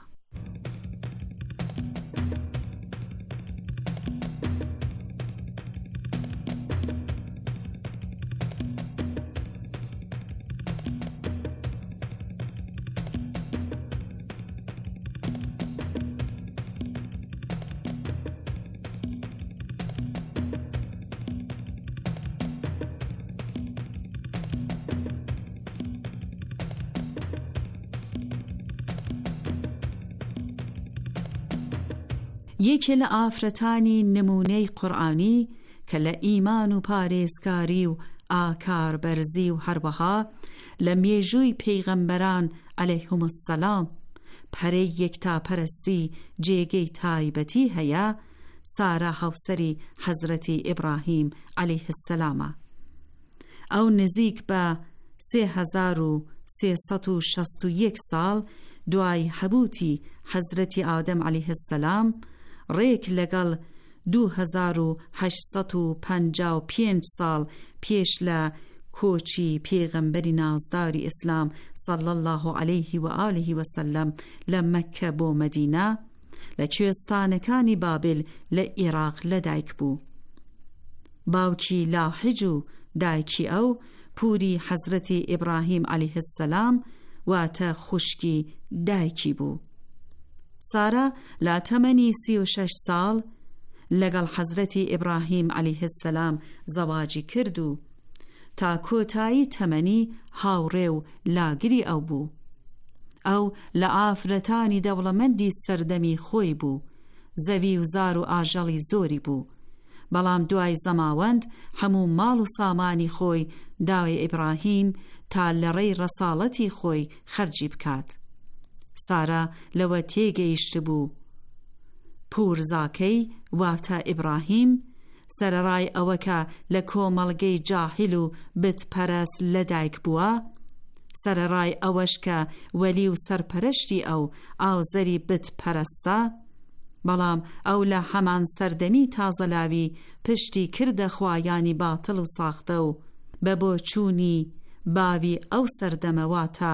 یەکێ لە ئافرەتانی نمونەی قورئانی کە لە ئیمان و پارێزکاری و ئاکاربەرزی و هەروەها لە مێژووی پەیغەمبەران عەلەیهوم السەلام پەرەی یەکتاپەرستی جێگەی تایبەتی هەیە، سارە هاوسەری حەزرەتی ئیبراهیم عەلەیه السەلامە. ئەو نزیک بە سێ هەزار و سێ سەد و شەست و یەک ساڵ دوای هەبووتی حەزرەتی ئادەم عەلەیه السەلام ڕێک لەگەڵ دوو هەزار و هەشت سەد و پەنجا و پێنج ساڵ پێش لە کۆچی پێغەمبەری نازداری ئیسلام صلی الله علیه و آله و سلم لە مەککە بۆ مەدینە لە کوێستانەکانی بابل لە عێراق لەدایک بوو. باوکی لاحج و دایکی ئەو پووری حەزرەتی ئیبراهیم عەلەیه السەلام واتە خوشکی دایکی بوو. سارە لە تەمەنی سی و شەش ساڵ لەگەڵ حەزرەتی ئیبراهیم عەلەیه السەلام زەواجی کرد و تا کۆتایی تەمەنی هاوڕێ و لاگری ئەو بوو. ئەو لە ئافرەتانی دەوڵەمەندی سەردەمی خۆی بوو، زەوی و زار و ئاژەڵی زۆری بوو، بەڵام دوای زەماوەند هەموو ماڵ و سامانی خۆی داوای ئیبراهیم تا لە ڕێی ڕەساڵەتی خۆی خەرجی بکات. سارە لەوە تێگەیشت بوو پورزاکەی واتە ئیبراهیم سەرەڕای ئەوە کە لە کۆمەڵگەی جاهیل و بتپەرست لەدایک بووە، سەرەڕای ئەوەش کە وەلی و سەرپەرشتی ئەو ئاوزەری بتپەرستە، بەڵام ئەو لە هەمان سەردەمی تازەلاوی پشتی کردە خوایانی باتڵ و ساختە و بە بۆ چوونی باوی ئەو سەردەمەواتە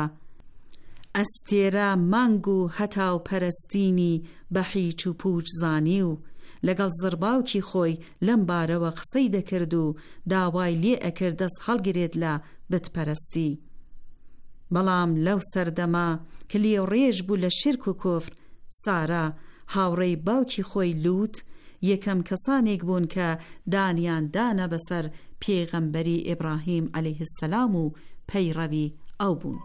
ئەستێرە مانگ و هەتاو پەرستینی بە هیچ و پوچ زانی و لەگەڵ زڕباوکی خۆی لەم بارەوە قسەی دەکرد و داوای لێ ئەکرد دەست هەڵگرێت لە بتپەرستی. بەڵام لەو سەردەما کە لێوڕێژ بوو لە شرک و کوفر، سارە هاوڕێی باوکی خۆی لوت یەکەم کەسانێک بوون کە دانیان دانە بەسەر پێغەمبەری ئیبراهیم عەلەیه السەلام و پەیڕەوی ئەو بوون.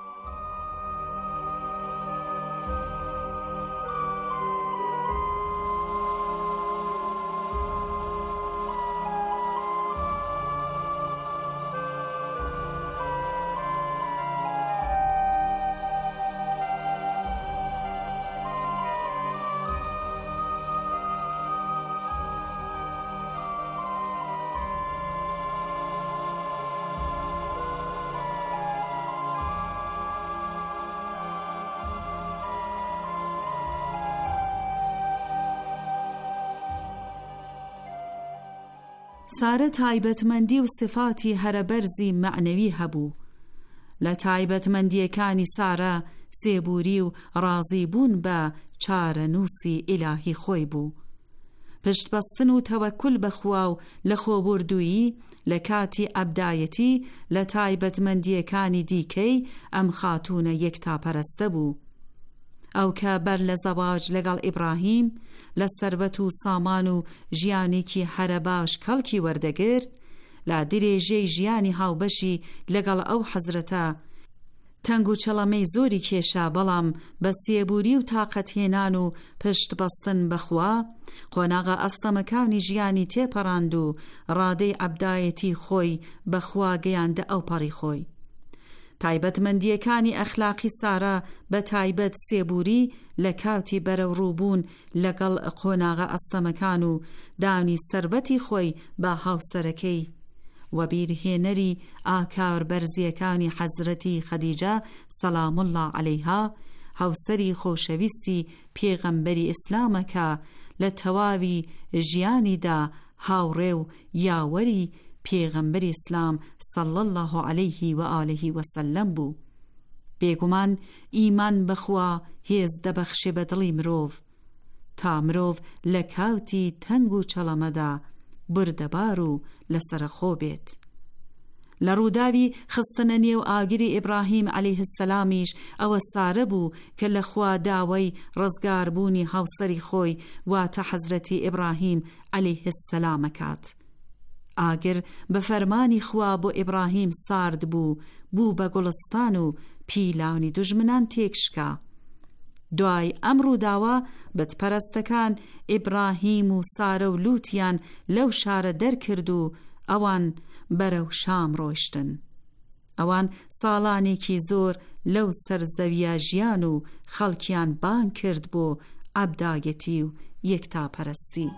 سارە تایبەتمەندی و صفاتی هەرەبەرزی معنەوی هەبوو. لە تایبەتمەندیەکانی سارە سێبووری و ڕازیبوون بە چارەنووسی ئیلاهی خۆی بوو. پشتبەستن و تەوەکل بەخوا و لە خۆبوردوویی لە کاتی ئەبدایەتی لە تایبەتمەندیەکانی دیکەی ئەم خاتوونە یەکتاپەرستە بوو. ئەو کە بەر لە زەواج لەگەڵ ئیبراهیم لە سەربەت و سامان و ژیانێکی هەرە باش کەڵکی وەردەگرت، لە درێژەی ژیانی هاوبەشی لەگەڵ ئەو حەزرەتە تەنگ و چەڵەمەی زۆری کێشا، بەڵام بە سێبوری و تاقەت هێنان و پشت بەستن بەخوا قۆناغا ئەستەمەکانی ژیانی تێپەڕاند و ڕادەی عەبدایەتی خۆی بەخوا گەیاندە ئەو پەڕی خۆی. تایبەتمەندیەکانی ئەخلاقی سارا بە تایبەت سێبوری لە کاتی بەرەو ڕووبوون لەگەڵ قۆناغا ئەستەمەکان و داونی سەربەتی خۆی بە هاوسەرەکەی و بیرهێنەری ئاکار بەرزیەکانی حەزرەتی خەدیجە سەلام الله عەلەیها، هاوسەری خۆشەویستی پێغەمبەری ئیسلامەکە لە تەواوی ژیانیدا هاوڕێ و یاوەری پێغەمبەری ئیسلام صلی الله علیه و آله و سلم بوو. بێگومان ئیمان بەخوا هێز دەبەخشێ بە دڵی مرۆڤ تا مرۆڤ لە کاتی تەنگ و چەڵەمەدا بردەبار و لەسەرخۆ بێت. لە ڕووداوی خستنە نێو ئاگری ئیبراهیم عەلەیه السەلامیش ئەوە سارە بوو کە لە خوا داوای ڕزگاربوونی هاوسەری خۆی واتە حەزرەتی ئیبراهیم عەلەیه السەلام ئەکات. ئاگر بە فەرمانی خوا بۆ ئیبراهیم سارد بوو بوو بە گوڵستان و پیلانی دوژمنان تێکشکا. دوای ئەم ڕووداوە بتپەرستەکان ئیبراهیم و سارە و لوتیان لەو شارە دەرکرد و ئەوان بەرەو شام ڕۆیشتن. ئەوان ساڵانێکی زۆر لەو سەرزەویە ژیان و خەڵکیان بان کرد بۆ عەبدایەتی و یەکتاپەرستی.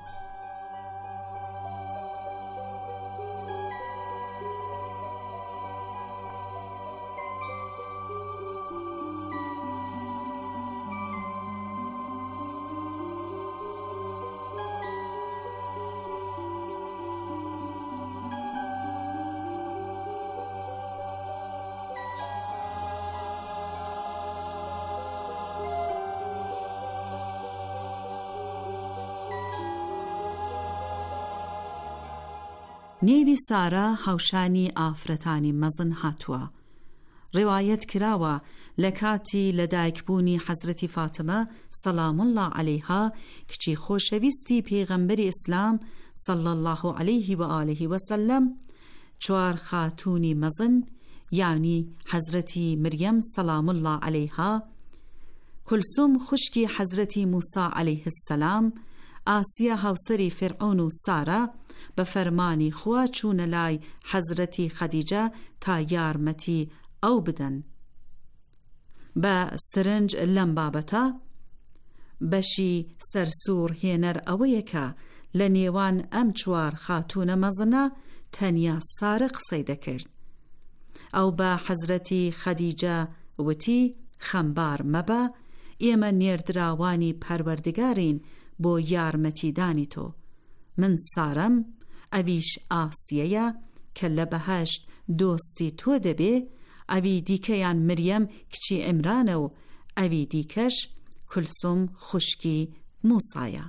نێوی سارا هاوشانی ئافرەتانی مەزن هاتووە. ڕێوایەت کراوە لە کاتی لەدایکبوونی حەزرەتی فاتمە سەلام الله عەلەیها کچی خۆشەویستی پێغەمبەری ئیسلام صلی الله علیه و آله و سلم چوار خاتوونی مەزن یعنی حەزرەتی مریەم سەلام الله عەلەیها، کولسوم خوشکی حەزرەتی موسا عەلەیه السەلام، ئاسیا هاوسەری فرعون و سارا بە فەرمانی خوا چوونە لای حەزرەتی خەدیجە تا یارمەتی ئەو بدەن. بە سرنج لەم بابەتە بەشی سەرسوور هێنەر ئەوەیە کە لە نێوان ئەم چوار خاتوونە مەزنە تەنیا سارە قسەی دەکرد. ئەو بە حەزرەتی خەدیجە وتی خەمبار مەبە، ئێمە نێردراوانی پەروەردگارین بۆ یارمەتیدانی تۆ. من سارەم، ئەویش ئاسیەیە کە لە بەهەشت دۆستی تۆ دەبێ، ئەوی دیکەیان مریەم کچی ئیمرانە و ئەوی دیکەش کولسوم خوشکی موسایە.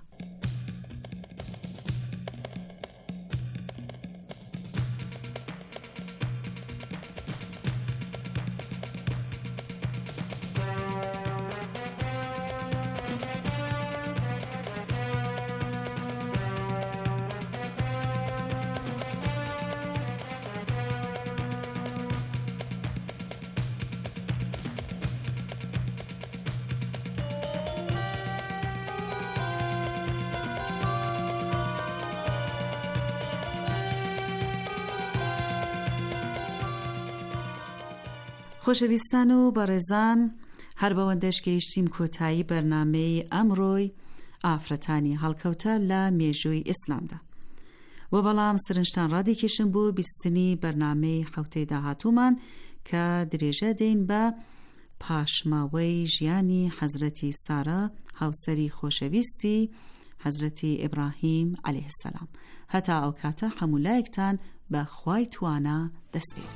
خۆشەویستان و بەڕێزان، هەر بەوەندەش گەیشتیم کۆتایی بەرنامەی ئەمڕۆی ئافرەتانی هەڵکەوتە لە مێژووی ئیسلامدا و بەڵام سرنجتان ڕادێکێشن بۆ بیستنی بەرنامەی حەوتەی داهاتوومان کە درێژە دێین بە پاشماوەی ژیانی حەزرەتی سارا هاوسەری خۆشەویستی حەزرەتی ئیبراهیم عەلەیه السەلام. هەتا ئەو کاتە هەموو لایەکتان بە خوای توانە دەسپێرین.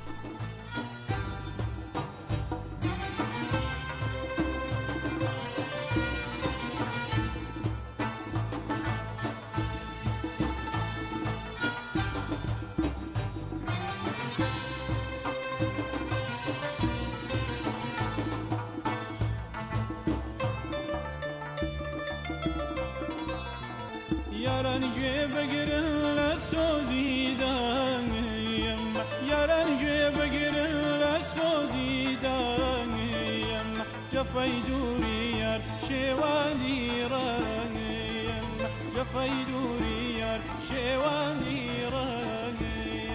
Yaran göğe begirinle sözüden, yaran göğe begirinle sözüden. جفای دوری یار شێوانی ڕانیم جفای دوری یار شێوانی ڕانیم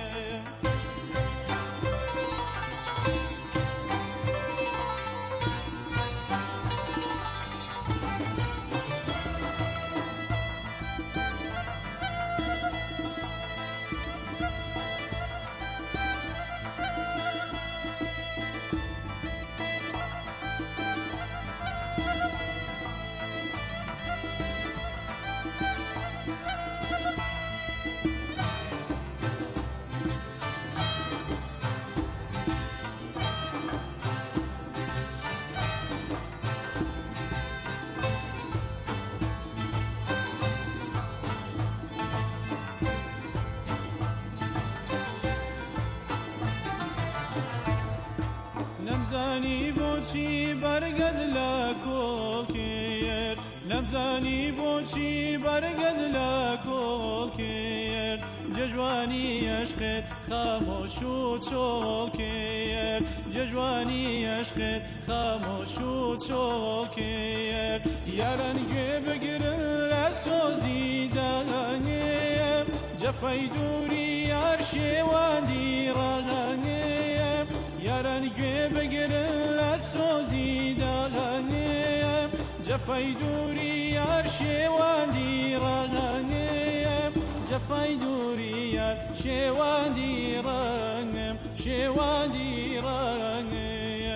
نمزانی بۆچی بەرگەد لە کۆڵکێر نمزانی بۆچی بەرگەد لە کۆڵکێر جەژوانی عشقت خامۆش و چۆڵکێر جەژوانی عشقت خامۆش و چۆڵکێر یاران گوێ بگرن لە سۆزی داهانێ جەفەی دووری یار شێواندی ڕاهانێ یاران گوێ بگرن لە سۆزی داهانێ جەفەی دووری یار شێواندی ڕاهانێ جەفەی دووری یار شێواندی ڕانم شێواندی ڕانم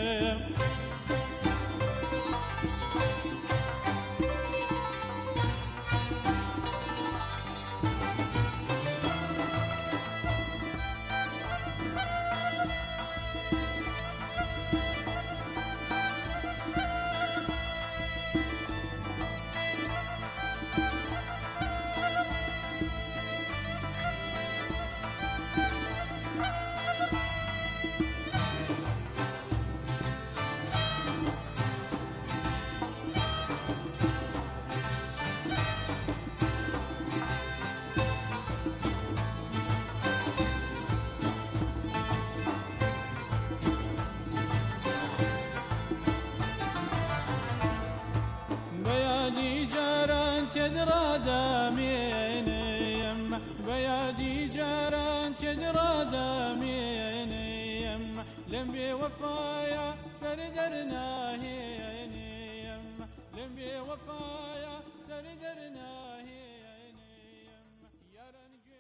تدرى دامين بيادي جاران تدرى دامين لم بوفايا سردرنا هين لم بوفايا سردرنا هين يا رنجي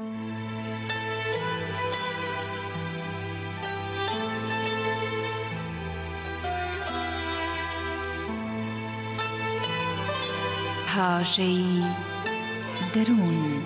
پاژەی دەروون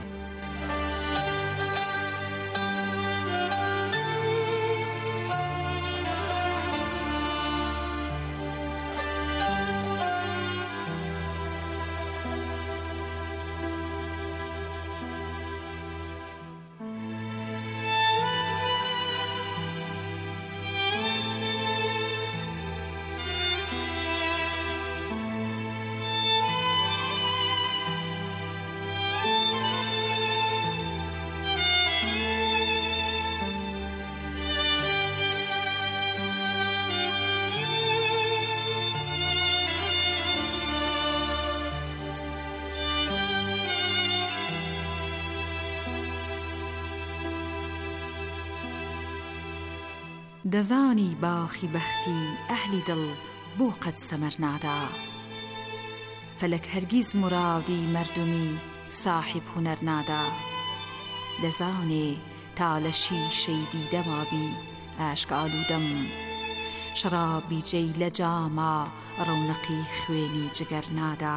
دەزانی باخی بەختی ئەهلی دڵ بۆ قەت سەمەر نادا فەلەک هەرگیز مرادی مەردومی ساحب هونەر نادا دەزانێ تا لە شیشەی دیدەمابی ئاشک ئالوودەم شەرابی جێی لە جاما ڕەونەقی خوێنی جگەر نادا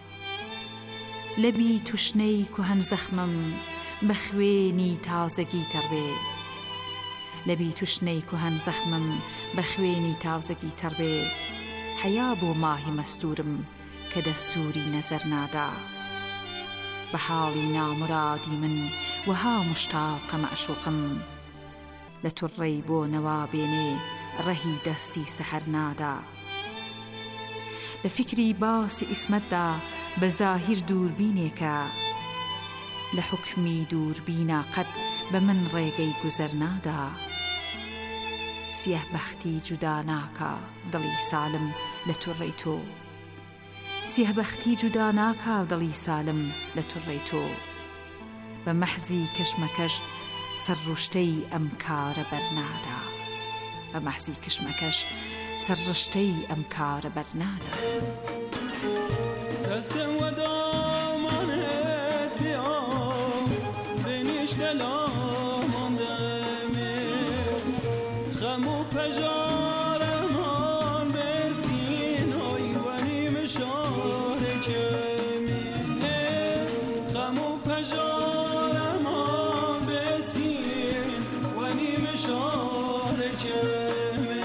لەبی توشنەی کوهەن زەخمم بە خوێنی تازەگی تەڕبێ لەبی توشنەی کوهەن زەخمم بە خوێنی تازەگی تەڕبێ حەیا بۆ ماهی مەستورم کە دەستوری نەزەر نادا بە حاڵی نامرادی من وەها مشتاقە مەعشوقم لە توڕەی بۆ نەوابێنێ ڕەهی دەستی سەحەر نادا لە فکری باسی ئیسمەتدا بە زاهیر دووربینێکە لە حکمی دووربینە قەت بە من ڕێگەی گوزەر نادا سیه بەختی جودا ناکا دڵی سالم لە توڕەی تۆ سیه بەختی جودا ناکا دڵی سالم لە توڕەی تۆ بە مەحزی کەشمەکەش سەرڕوشتەی ئەم کارە بەرنادا بە مەحزی کەشمەکەش سەرڕشتەی ئەم کارە بەرنادا دەسم وەدامانێت بیا بێنیش دەلاماندەمێ خەم و پەژارەمان بێسینۆی وەنی مشارێکێمی خەم و پەژارەمان بێسین وەنی مشارێکێمی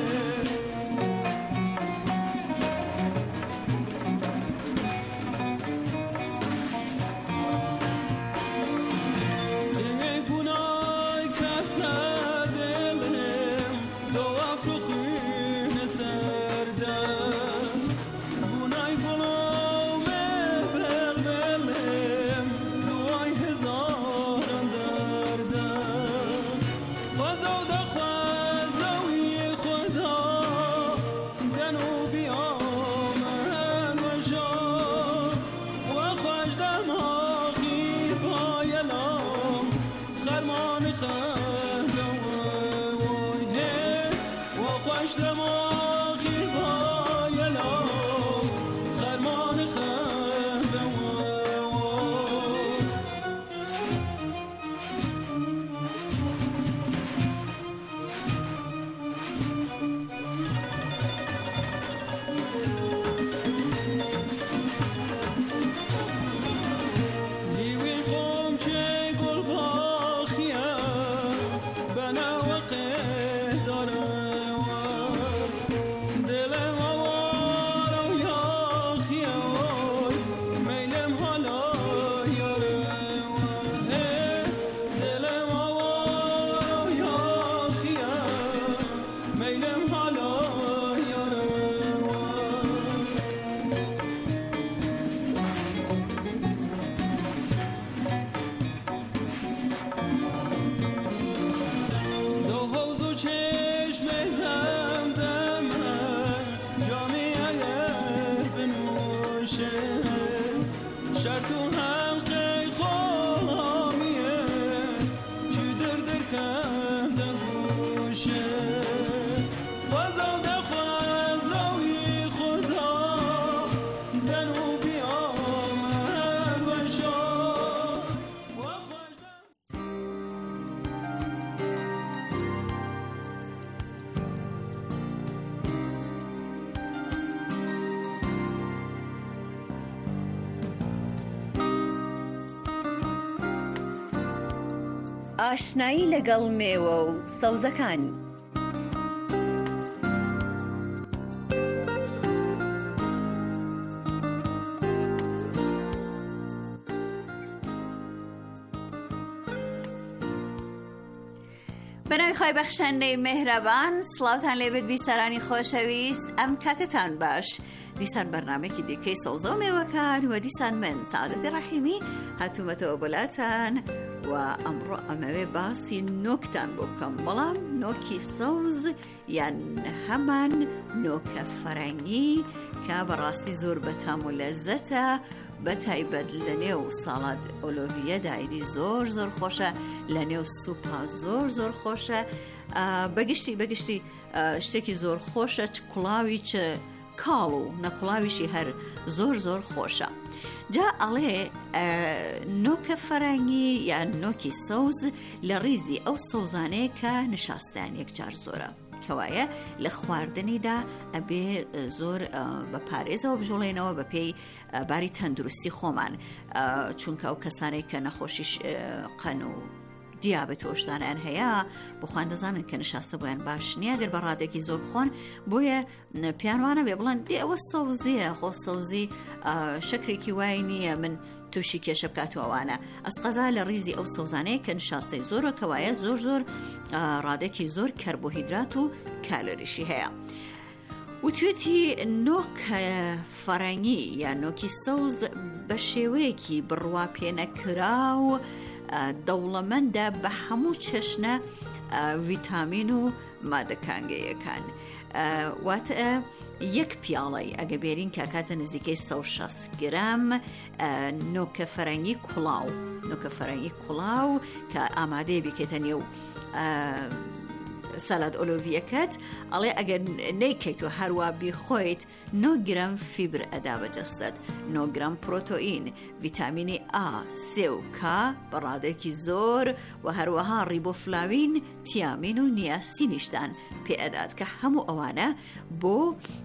ئاشنایی لەگەڵ مێوە و سەوزەکان. بەناوی خۆی بەخشەندەی مێهرەبان، سڵاوتان لێبێت بیسەرانی خۆشەویست، ئەم کاتتان باش. دیسان بەرنامێکی دیکەی سەوزە و مێوەکان و دیسان من سعادەتی ڕەحیمی هاتوومەتەوە بۆلاتان و ئەمڕۆ ئەمەوێ باسی نۆکتان بۆ بکەم، بەڵام نۆکی سەوز یان هەمان نۆکە فەرەنگی کە بەڕاستی زۆر بەتام و لەزەتە، بەتایبەت لە نێو ساڵات ئۆلۆڤیەدا ئیدی زۆر زۆر خۆشە، لە نێو سوپا زۆر زۆر خۆشە، بەگشتی بەگشتی شتێکی زۆر خۆشە، چ کوڵاوی چ کاڵ و نەکوڵاویشی هەر زۆر زۆر خۆشە. جا ئەڵێ نۆکە فەرەنگی یان نۆکی سەوز لە ڕیزی ئەو سەوزانەیە کە نشاستیان یەکجار زۆرە، کەوایە لە خواردنیدا ئەبێ زۆر بە پارێزەوە بژۆڵێنەوە بە پێی باری تەندروستی خۆمان، چونکە ئەو کەسانەی کە نەخۆشیش قەن و دیابەت و ئۆشتانیان هەیە بخۆیان دەزانن کە نشاستە بۆیان باش نییە گەر بە ڕادێکی زۆر بخۆن، بۆیە پیانوانە بێ بڵێن دێ ئەوە سەوزیە، خۆ سەوزی شەکرێکی وای نییە من تووشی کێشە بکات و ئەوانە. ئەسقەزا لە ڕیزی ئەو سەوزانەیە کە نشاستەی زۆرە، کەوایە زۆر زۆر ڕادێکی زۆر کەربۆهیدرات و کالۆریشی هەیە. وتوێتی نۆک فەرەنگی یان نۆکی سەوز بە شێوەیەکی بڕوا پێنەکرا و دەوڵەمەندە بە هەموو چەشنە ڤیتامین و مادە کانگەیەکان. واتە یەک پیاڵی ئەگە بێرین کاکاتە نزیکەی سە و شەست گرام نۆکە فەرەنگی کوڵاو نۆکە فەرەنگی کوڵاو کە ئامادەیە بکێتە نێو سەلاد ئۆلۆڤیەکەت ئەڵێ ئەگەر نەیکەیت و هەروە بیخۆیت نۆ گرام فیبر ئەدا بەجەستت، نۆ گرام پرۆتۆئین، ڤیتامینی ئا، سێ و کا بەڕادێکی زۆر و هەروەها ڕیبۆفلاوین، تیامین و نیاسینیشتان پێ ئەدات کە هەموو ئەوانە بۆ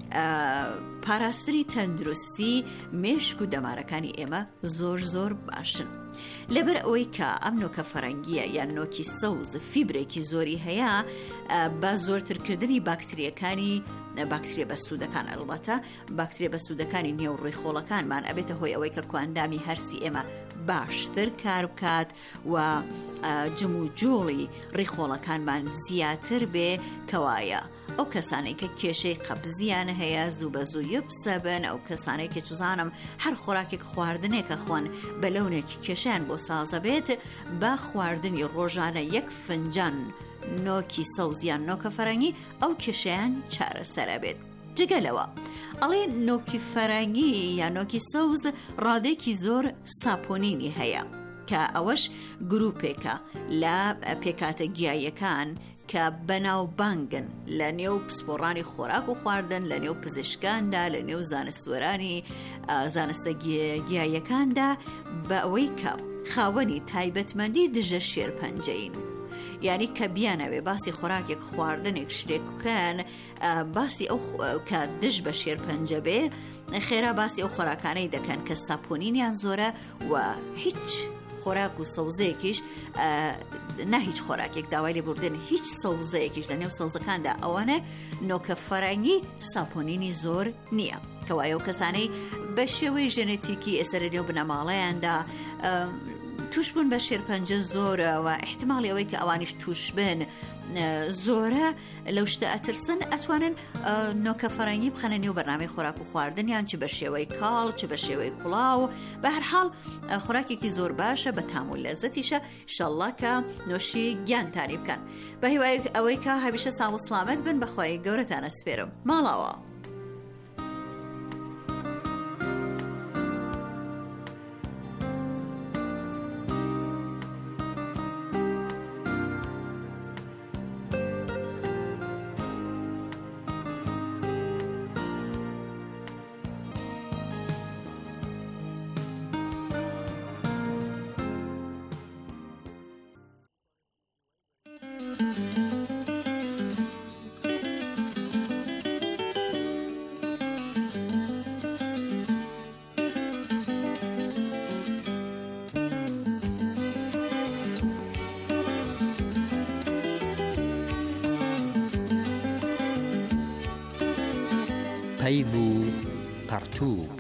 پاراستنی تەندروستی مێشک و دەمارەکانی ئێمە زۆر زۆر باشن. لەبەر ئەوەی کە ئەم نۆکە فەرەنگیە یان نۆکی سەوز فیبرێکی زۆری هەیە بە زۆرترکردنی باکتریەکانی باکتریە بەسوودەکان ئەلبەتە باکتریە بەسوودەکانی نێو ڕێخۆڵەکانمان ئەبێتە هۆی ئەوەی کە کواندامی هەرسی ئێمە باشتر کار بکات و جم و جۆڵی ڕێخۆڵەکانمان زیاتر بێ کەوایە ئەو کەسانەی کە کێشەی قەبزیان هەیە زوو بە زوو یبسە بن، ئەو کەسانەی کە چزانم هەر خۆراکێک خواردنێکە خۆن بە لەونێکی کێشیان بۆ سازە بێت بە خواردنی ڕۆژانە یەک فنجان نۆکی سەوزیان نۆکە فەرەنگی ئەو کێشەیان چارەسەرە بێت. جگەلەوە ئەڵێ نۆکی فەرەنگی یا نۆکی سەوز ڕادێکی زۆر ساپۆنینی هەیە کە ئەوەش گروپێکە لە پێکاتە گیاییەکان کە بەناو بانگن لە نێو پسپۆڕانی خۆراک و خواردن لە نێو پزیشکاندا لە نێو زانستوەرانی زانستە گیاییەکاندا بە ئەوەی کە خاوەنی تایبەتمەندی دژە شێرپەنجەین، یعنی کە بیانەوێ باسی خۆراکێک خواردنێک شتێک بکەن باسی ئەو کە دژ بە شێرپەنجە بێ خێرا باسی ئەو خۆراکانەی دەکەن کە ساپۆنینیان زۆرە و هیچ خۆراک و سەوزەیەکیش نە هیچ خۆراکێک داوای لێبوردن هیچ سەوزەیەکیش لە نێو سەوزەکاندا ئەوانە نۆکە فەرەنگی ساپۆنینی زۆر نییە کەوایە و کەسانەی بە شێوەی ژێنێتیکی ئێستا لە نێو بنەماڵەیاندا توش بوون بە شێرپەنجە زۆرە و احتمالی ئەوەی کە ئەوانیش توش بن زۆرە لەو شتە ئەترسن ئەتوانن نۆکە فەرەنگی بخەنە نێو بەرنامەی خۆراک و خواردنیان چ بە شێوەی کاڵ چ بە شێوەی کوڵاو بە هەر حاڵ خۆراکێکی زۆر باشە بە تام و لەزەتیشە ئینشەڵڵا کە نۆشی گیانتانی بکەن بە هیوای ئەوەی کە هەمیشە ساڵ و سڵامەت بن بەخوای گەورەتانە سپێرم ماڵاوە. پەیو و پەرتووک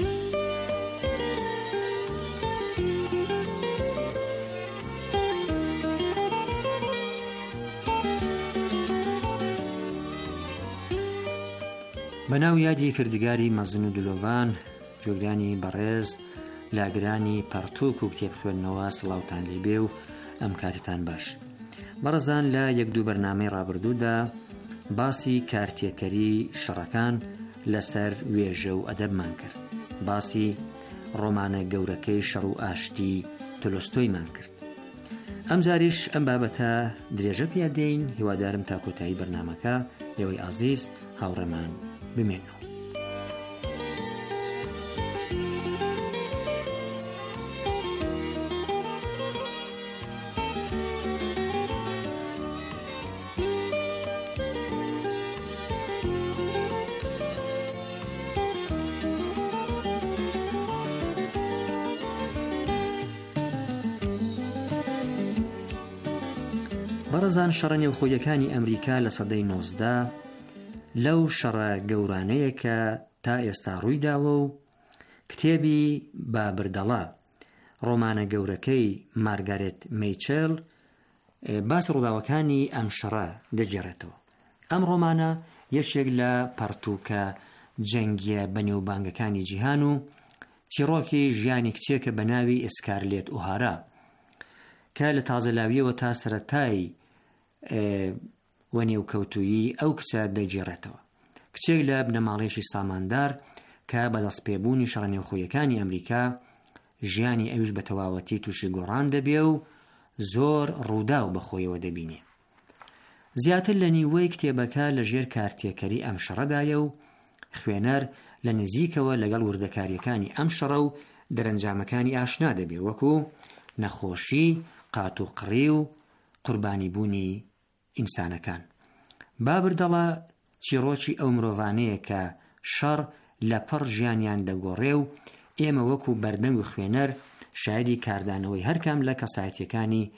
بەناو یادی کردگاری مەزن و دلۆڤان جۆگرانی بەڕێز لاگرانی پەرتووک و کتێب خوێندنەوە سڵاوتان لێبێ و ئەم کاتتان باش. بەڕێزان لە یەک دوو بەرنامەی ڕابردوودا باسی کارتێکەری شەڕەکان لەسەر وێژە و ئەدەبمان کرد، باسی ڕۆمانە گەورەکەی شەڕ و ئاشتی تۆلۆستۆیمان کرد. ئەم جاریش ئەم بابەتە درێژە پیادەین هیوادارم تا کۆتایی بەرنامەکە لەوەی ئازیز هاوڕێمان بمێنەوە. بەڕێزان شەڕە نێوخۆیەکانی ئەمریکا لە سەدەی نۆزدە لەو شەڕە گەورانەیە کە تا ئێستا ڕوویداوە و کتێبی بابردەڵا ڕۆمانە گەورەکەی مارگارێت میچێل باسی ڕووداوەکانی ئەم شەڕە دەجێڕێتەوە. ئەم ڕۆمانە یەکێک لە پەرتووکە جەنگیە بەنێوبانگەکانی جیهان و چیرۆکی ژیانی کچێکە بە ناوی ئسکارلێت ئۆهارا کە لە تازەلاویەوە تا سەرەتای و نێوکەوتویی ئەو کچە دەیگێڕێتەوە. کچێک لە بنەماڵێشی ساماندار کە بەدەستپێبوونی شەڕەنێوخۆیەکانی ئەمریکا ژیانی ئەوش بە تەواوەتی تووشی گۆڕان دەبێ و زۆر ڕوودا و بەخۆیەوە دەبینێ. زیاتر لە نیوەی کتێبەکە لە ژێر کارتێکەری ئەم شەڕەدایە و خوێنەر لە نزیکەوە لەگەڵ وردەکاریەکانی ئەم شەڕە و دەرەنجامەکانی ئاشنا دەبێ، وەکو نەخۆشی، قات و قڕی و قوربانی بوونی ئینسانەکان. بابردەڵە چیرۆکی ئەو مرۆڤانەیە کە شەڕ لە پەڕ ژیانیان دەگۆڕێ و ئێمە وەکو بەردەنگ و خوێنەر شایدی کاردانەوەی هەرکام لە کەسایەتیەکانی